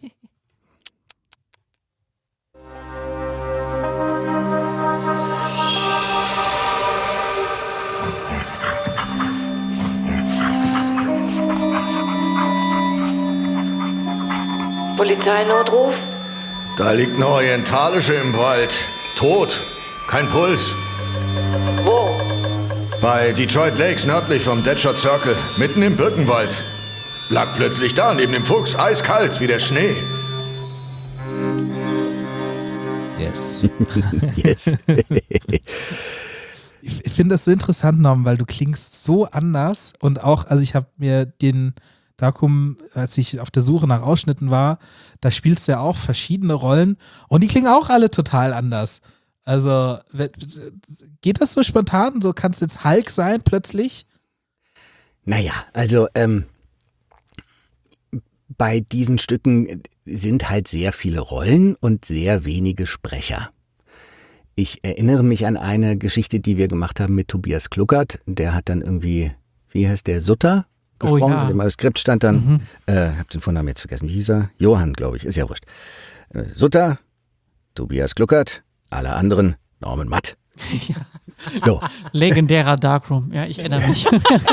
Polizeinotruf? Da liegt eine Orientalische im Wald. Tot. Kein Puls. Wo? Bei Detroit Lakes nördlich vom Deadshot Circle. Mitten im Birkenwald. Lag plötzlich da, neben dem Fuchs. Eiskalt, wie der Schnee. Yes. Yes. Ich finde das so interessant, Norman, weil du klingst so anders und auch, also ich habe mir den Darkroom, als ich auf der Suche nach Ausschnitten war, da spielst du ja auch verschiedene Rollen und die klingen auch alle total anders. Also geht das so spontan? So kannst du jetzt Hulk sein plötzlich? Naja, also ähm, bei diesen Stücken sind halt sehr viele Rollen und sehr wenige Sprecher. Ich erinnere mich an eine Geschichte, die wir gemacht haben mit Tobias Kluckert. Der hat dann irgendwie, wie heißt der, Sutter gesprochen. Oh, ja. Und im Manuskript stand dann, Mhm. äh, hab den Vornamen jetzt vergessen, wie hieß er? Johann, glaube ich, ist ja wurscht. Äh, Sutter, Tobias Kluckert, alle anderen Norman Matt. Ja. So. Legendärer Darkroom, ja, ich erinnere mich.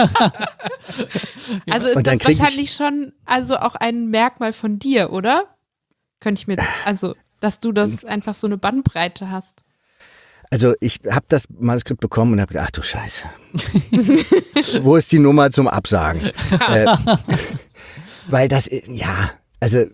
Also ist Und dann das krieg ich- wahrscheinlich schon also auch ein Merkmal von dir, oder? Könnte ich mir, also, dass du das einfach so eine Bandbreite hast. Also ich habe das Manuskript bekommen und habe gedacht, ach du Scheiße. Wo ist die Nummer zum Absagen? äh, weil das, ja, also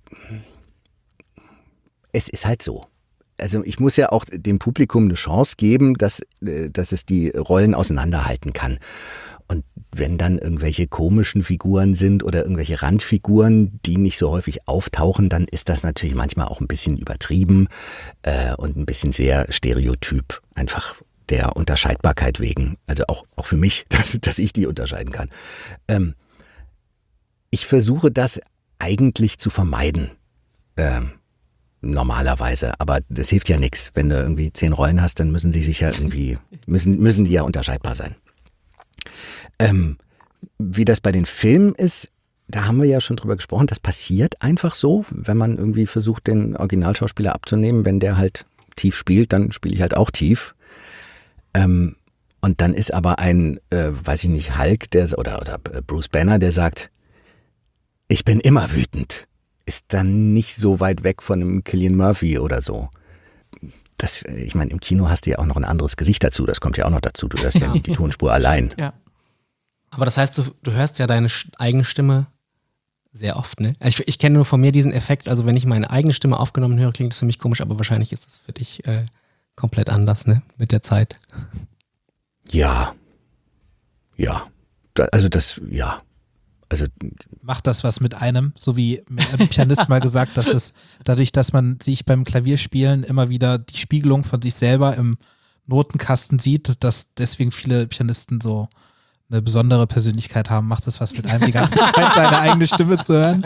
es ist halt so. Also ich muss ja auch dem Publikum eine Chance geben, dass, dass es die Rollen auseinanderhalten kann. Und wenn dann irgendwelche komischen Figuren sind oder irgendwelche Randfiguren, die nicht so häufig auftauchen, dann ist das natürlich manchmal auch ein bisschen übertrieben äh, und ein bisschen sehr stereotyp. Einfach der Unterscheidbarkeit wegen. Also auch, auch für mich, dass, dass ich die unterscheiden kann. Ähm, ich versuche das eigentlich zu vermeiden. Ähm, normalerweise. Aber das hilft ja nichts. Wenn du irgendwie zehn Rollen hast, dann müssen sie sich ja irgendwie, müssen, müssen die ja unterscheidbar sein. Ähm, wie das bei den Filmen ist, da haben wir ja schon drüber gesprochen, das passiert einfach so, wenn man irgendwie versucht, den Originalschauspieler abzunehmen. Wenn der halt tief spielt, dann spiele ich halt auch tief. Ähm, und dann ist aber ein, äh, weiß ich nicht, Hulk der, oder, oder Bruce Banner, der sagt, ich bin immer wütend, ist dann nicht so weit weg von einem Cillian Murphy oder so. Das, ich meine, im Kino hast du ja auch noch ein anderes Gesicht dazu, das kommt ja auch noch dazu, du hörst ja nicht die Tonspur allein. Ja. Aber das heißt, du, du hörst ja deine sch- eigene Stimme sehr oft, ne? Ich, ich kenne nur von mir diesen Effekt, also wenn ich meine eigene Stimme aufgenommen höre, klingt das für mich komisch, aber wahrscheinlich ist das für dich äh, komplett anders, ne? Mit der Zeit. Ja. Ja. Da, also das, ja. Also Macht das was mit einem, so wie ein Pianist mal gesagt, dass es dadurch, dass man sich beim Klavierspielen immer wieder die Spiegelung von sich selber im Notenkasten sieht, dass deswegen viele Pianisten so eine besondere Persönlichkeit haben, macht das was mit einem, die ganze Zeit seine eigene Stimme zu hören?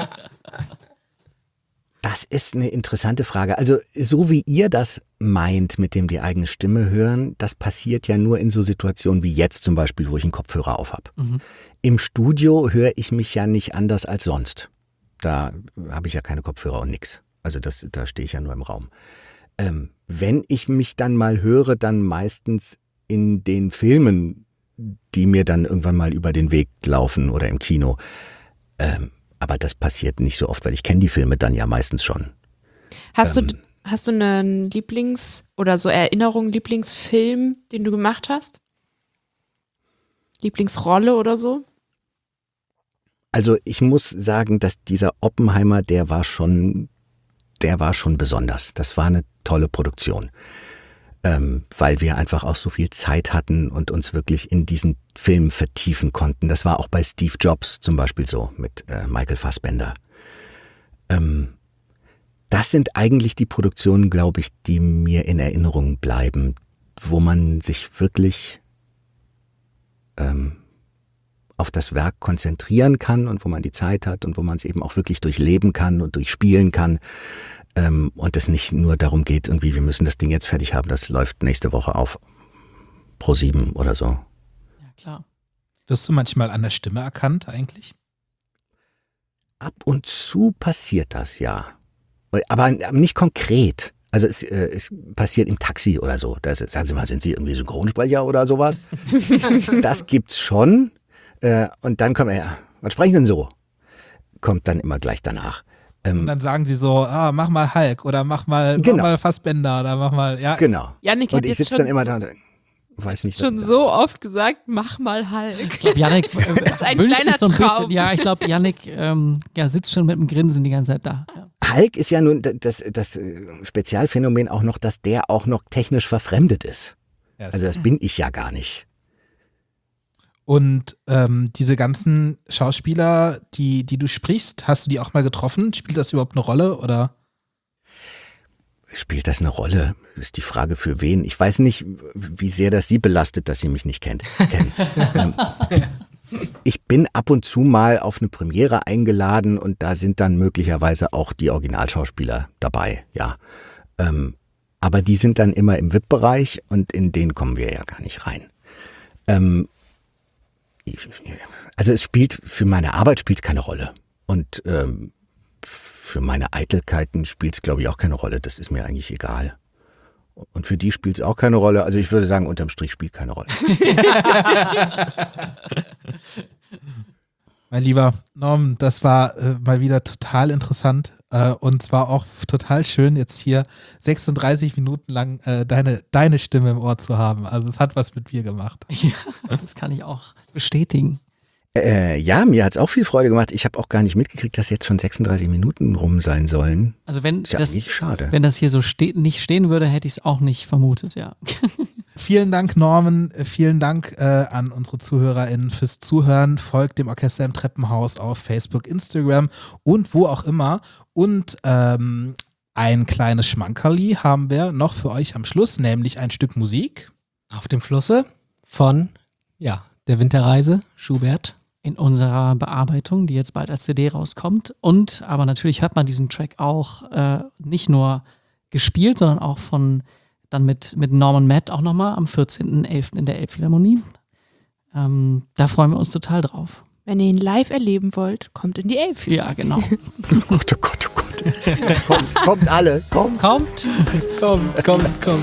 das ist eine interessante Frage. Also so wie ihr das meint, mit dem die eigene Stimme hören, das passiert ja nur in so Situationen wie jetzt zum Beispiel, wo ich einen Kopfhörer auf habe. Mhm. Im Studio höre ich mich ja nicht anders als sonst. Da habe ich ja keine Kopfhörer und nix. Also das, da stehe ich ja nur im Raum. Ähm, wenn ich mich dann mal höre, dann meistens in den Filmen, die mir dann irgendwann mal über den Weg laufen oder im Kino. Ähm, aber das passiert nicht so oft, weil ich kenne die Filme dann ja meistens schon. Hast Ähm, du hast du einen Lieblings- oder so Erinnerungen, Lieblingsfilm, den du gemacht hast? Lieblingsrolle oder so? Also ich muss sagen, dass dieser Oppenheimer, der war schon, der war schon besonders. Das war eine tolle Produktion, ähm, weil wir einfach auch so viel Zeit hatten und uns wirklich in diesen Film vertiefen konnten. Das war auch bei Steve Jobs zum Beispiel so mit äh, Michael Fassbender. Ähm, das sind eigentlich die Produktionen, glaube ich, die mir in Erinnerung bleiben, wo man sich wirklich ähm, auf das Werk konzentrieren kann und wo man die Zeit hat und wo man es eben auch wirklich durchleben kann und durchspielen kann ähm, und es nicht nur darum geht, irgendwie, wir müssen das Ding jetzt fertig haben, das läuft nächste Woche auf Pro sieben oder so. Ja, klar. Wirst du manchmal an der Stimme erkannt eigentlich? Ab und zu passiert das, ja. Aber nicht konkret. Also es, äh, es passiert im Taxi oder so. Da ist, sagen Sie mal, sind Sie irgendwie Synchronsprecher oder sowas? Das gibt's schon. Äh, und dann kommt er, ja, was sprechen denn so? Kommt dann immer gleich danach. Ähm, Und dann sagen sie so, ah, mach mal Hulk oder mach mal, Genau. mach mal Fassbender oder mach mal, ja. genau. Janik Und hat ich jetzt sitze schon, dann immer da und weiß nicht, was schon ich so oft gesagt, mach mal Hulk. Ich glaube, Yannick äh, ist ein wünscht kleiner sich so ein Traum. bisschen. Ja, ich glaube, Yannick ähm, ja, sitzt schon mit dem Grinsen die ganze Zeit da. Ja. Hulk ist ja nun das, das Spezialphänomen auch noch, dass der auch noch technisch verfremdet ist. Ja, Also das bin ich ja gar nicht. Und ähm, diese ganzen Schauspieler, die, die du sprichst, hast du die auch mal getroffen? Spielt das überhaupt eine Rolle oder? Spielt das eine Rolle? Ist die Frage für wen. Ich weiß nicht, wie sehr das Sie belastet, dass Sie mich nicht kennt, kennen. ähm, ich bin ab und zu mal auf eine Premiere eingeladen und da sind dann möglicherweise auch die Originalschauspieler dabei, ja. Ähm, aber die sind dann immer im V I P-Bereich und in den kommen wir ja gar nicht rein. Ähm, ich, also es spielt, für meine Arbeit spielt es keine Rolle. Und ähm, für meine Eitelkeiten spielt es, glaube ich, auch keine Rolle. Das ist mir eigentlich egal. Und für die spielt es auch keine Rolle. Also ich würde sagen, unterm Strich spielt keine Rolle. Mein lieber Norman, das war äh, mal wieder total interessant äh, und zwar auch total schön, jetzt hier sechsunddreißig Minuten lang äh, deine, deine Stimme im Ohr zu haben. Also es hat was mit mir gemacht. Ja, das kann ich auch bestätigen. Äh, ja, mir hat es auch viel Freude gemacht. Ich habe auch gar nicht mitgekriegt, dass jetzt schon sechsunddreißig Minuten rum sein sollen. Also wenn Ist ja das, eigentlich schade. wenn das hier so ste- nicht stehen würde, hätte ich es auch nicht vermutet, ja. Vielen Dank, Norman. Vielen Dank äh, an unsere ZuhörerInnen fürs Zuhören. Folgt dem Orchester im Treppenhaus auf Facebook, Instagram und wo auch immer. Und ähm, ein kleines Schmankerli haben wir noch für euch am Schluss, nämlich ein Stück Musik. Auf dem Flusse von, ja, der Winterreise, Schubert. In unserer Bearbeitung, die jetzt bald als C D rauskommt. Und aber natürlich hört man diesen Track auch äh, nicht nur gespielt, sondern auch von dann mit, mit Norman Matt auch nochmal am vierzehnten elften in der Elbphilharmonie. Ähm, da freuen wir uns total drauf. Wenn ihr ihn live erleben wollt, kommt in die Elf. Ja, genau. Oh Gott, oh Gott, oh Gott. kommt, kommt alle, kommt. Kommt, kommt, kommt, kommt.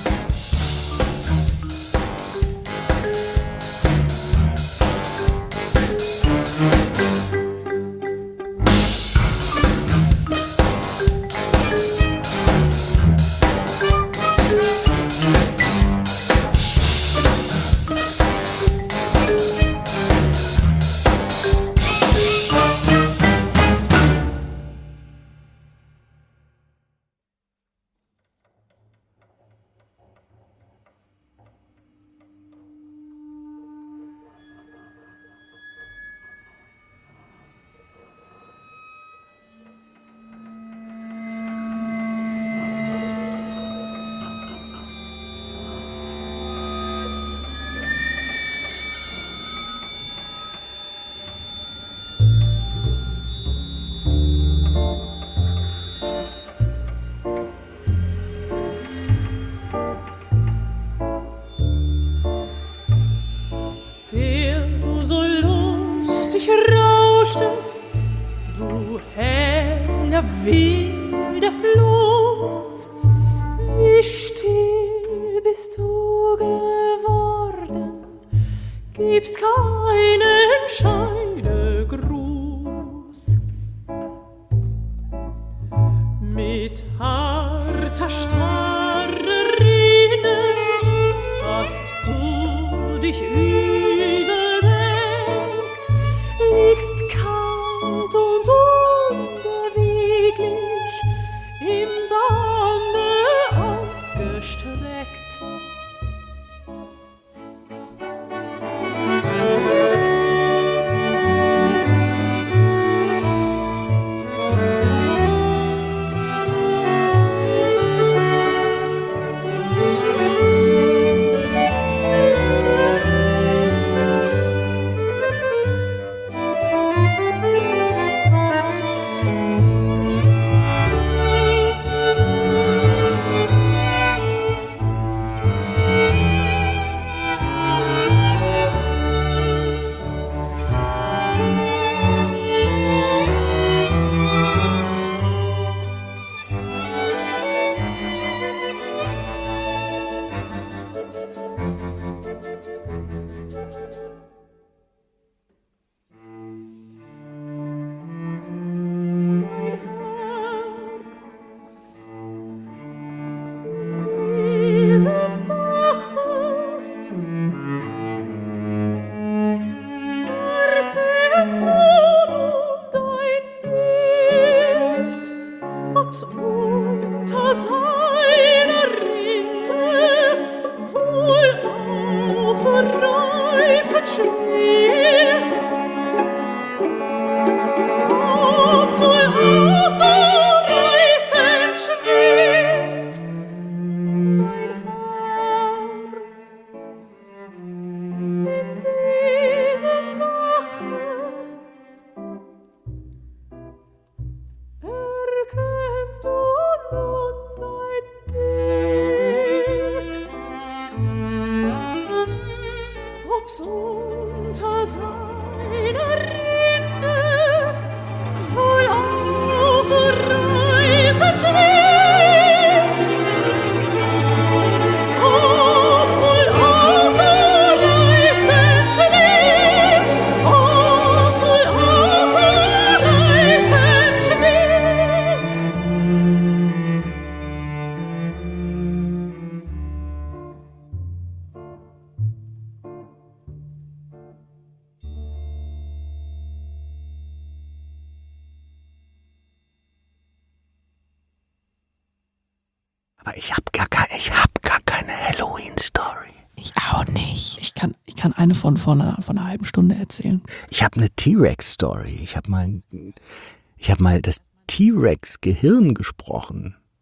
Aber ich habe gar, keine, ich hab gar keine Halloween-Story. Ich auch nicht. Ich kann, ich kann eine von, von, einer, von einer halben Stunde erzählen. Ich habe eine T-Rex-Story. Ich habe mal, ich hab mal das T-Rex-Gehirn gesprochen.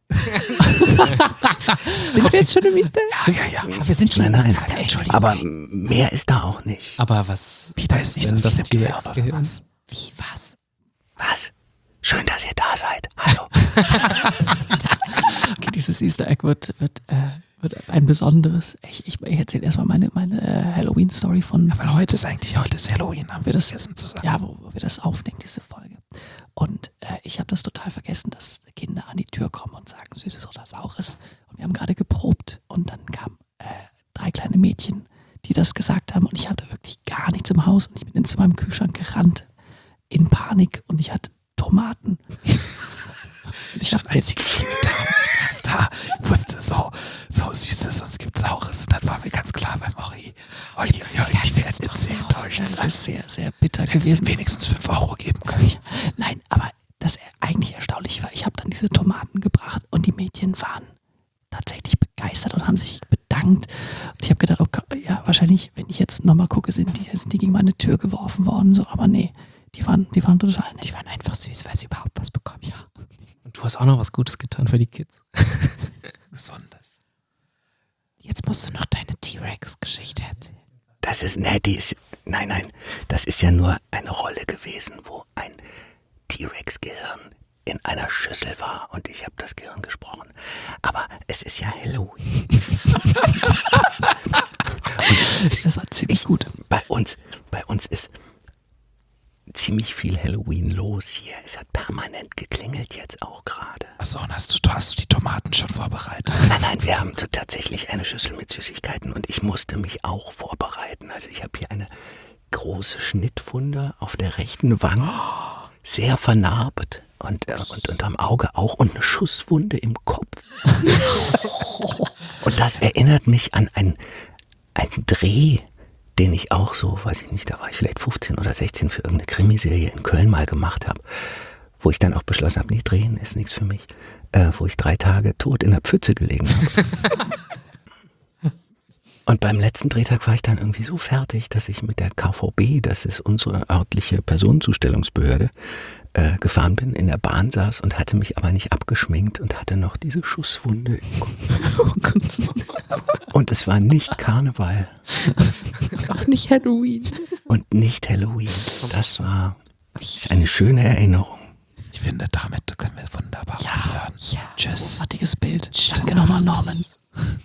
Sind wir jetzt schon im Easter Egg? Ja, ja, wir sind schon Nein, nein, Easter Egg, Entschuldigung. aber mehr ist da auch nicht. Aber was? Peter ist nicht so das viel im Gehirn, oder T-Rex-Gehirn? was? Wie, was? Was? Schön, dass ihr da seid. Hallo. Okay, dieses Easter Egg wird, wird, äh, wird ein besonderes. Ich, ich, ich erzähle erstmal meine, meine äh, Halloween-Story von Weil heute ist eigentlich, heute ist Halloween, haben wir wir das das vergessen zu sagen. Ja, wo, wo wir das aufnehmen, diese Folge. Und äh, ich habe das total vergessen, dass Kinder an die Tür kommen und sagen Süßes oder Saures. Und wir haben gerade geprobt und dann kamen äh, drei kleine Mädchen, die das gesagt haben und ich hatte wirklich gar nichts im Haus und ich bin zu meinem Kühlschrank gerannt in Panik und ich hatte Tomaten. Ich habe Als sie geklingelt haben, ich saß da, ich wusste so, so Süßes, sonst gibt Saures. Und dann war mir ganz klar bei Marie, oh, jetzt, ja, ich werde jetzt sehr enttäuscht das sein. ist sehr, sehr bitter Hättest gewesen. du wenigstens fünf Euro geben können. Nein, aber das eigentlich Erstaunliche war, ich habe dann diese Tomaten gebracht und die Mädchen waren tatsächlich begeistert und haben sich bedankt. Und ich habe gedacht, okay, ja, wahrscheinlich, wenn ich jetzt nochmal gucke, sind die, sind die gegen meine Tür geworfen worden. So, aber nee, die waren, die waren total nett. Die waren einfach süß, weil sie überhaupt was bekommen. Ja. Und du hast auch noch was Gutes getan für die Kids. Besonders. Jetzt musst du noch deine T-Rex-Geschichte erzählen. Das ist, ne, die ist, nein, nein, das ist ja nur eine Rolle gewesen, wo ein T-Rex-Gehirn in einer Schüssel war und ich habe das Gehirn gesprochen. Aber es ist ja Halloween. Das war ziemlich gut. Bei uns, bei uns ist ziemlich viel Halloween los hier. Es hat permanent geklingelt jetzt auch gerade. Achso, und hast du, hast du die Tomaten schon vorbereitet? Nein, nein, wir haben so tatsächlich eine Schüssel mit Süßigkeiten und ich musste mich auch vorbereiten. Also ich habe hier eine große Schnittwunde auf der rechten Wange, sehr vernarbt und, äh, und, und am Auge auch und eine Schusswunde im Kopf. Und das erinnert mich an einen, einen Dreh, den ich auch so, weiß ich nicht, da war ich vielleicht fünfzehn oder sechzehn für irgendeine Krimiserie in Köln mal gemacht habe, wo ich dann auch beschlossen habe, nee, drehen ist nichts für mich, äh, wo ich drei Tage tot in der Pfütze gelegen habe. Und beim letzten Drehtag war ich dann irgendwie so fertig, dass ich mit der K V B, das ist unsere örtliche Personenzustellungsbehörde, äh, gefahren bin, in der Bahn saß und hatte mich aber nicht abgeschminkt und hatte noch diese Schusswunde im Kopf. Und es war nicht Karneval. Auch nicht Halloween. Und nicht Halloween. Das war das ist eine schöne Erinnerung. Ich finde, damit können wir wunderbar aufhören. Ja. Tschüss. Großartiges Bild. Danke nochmal, Norman.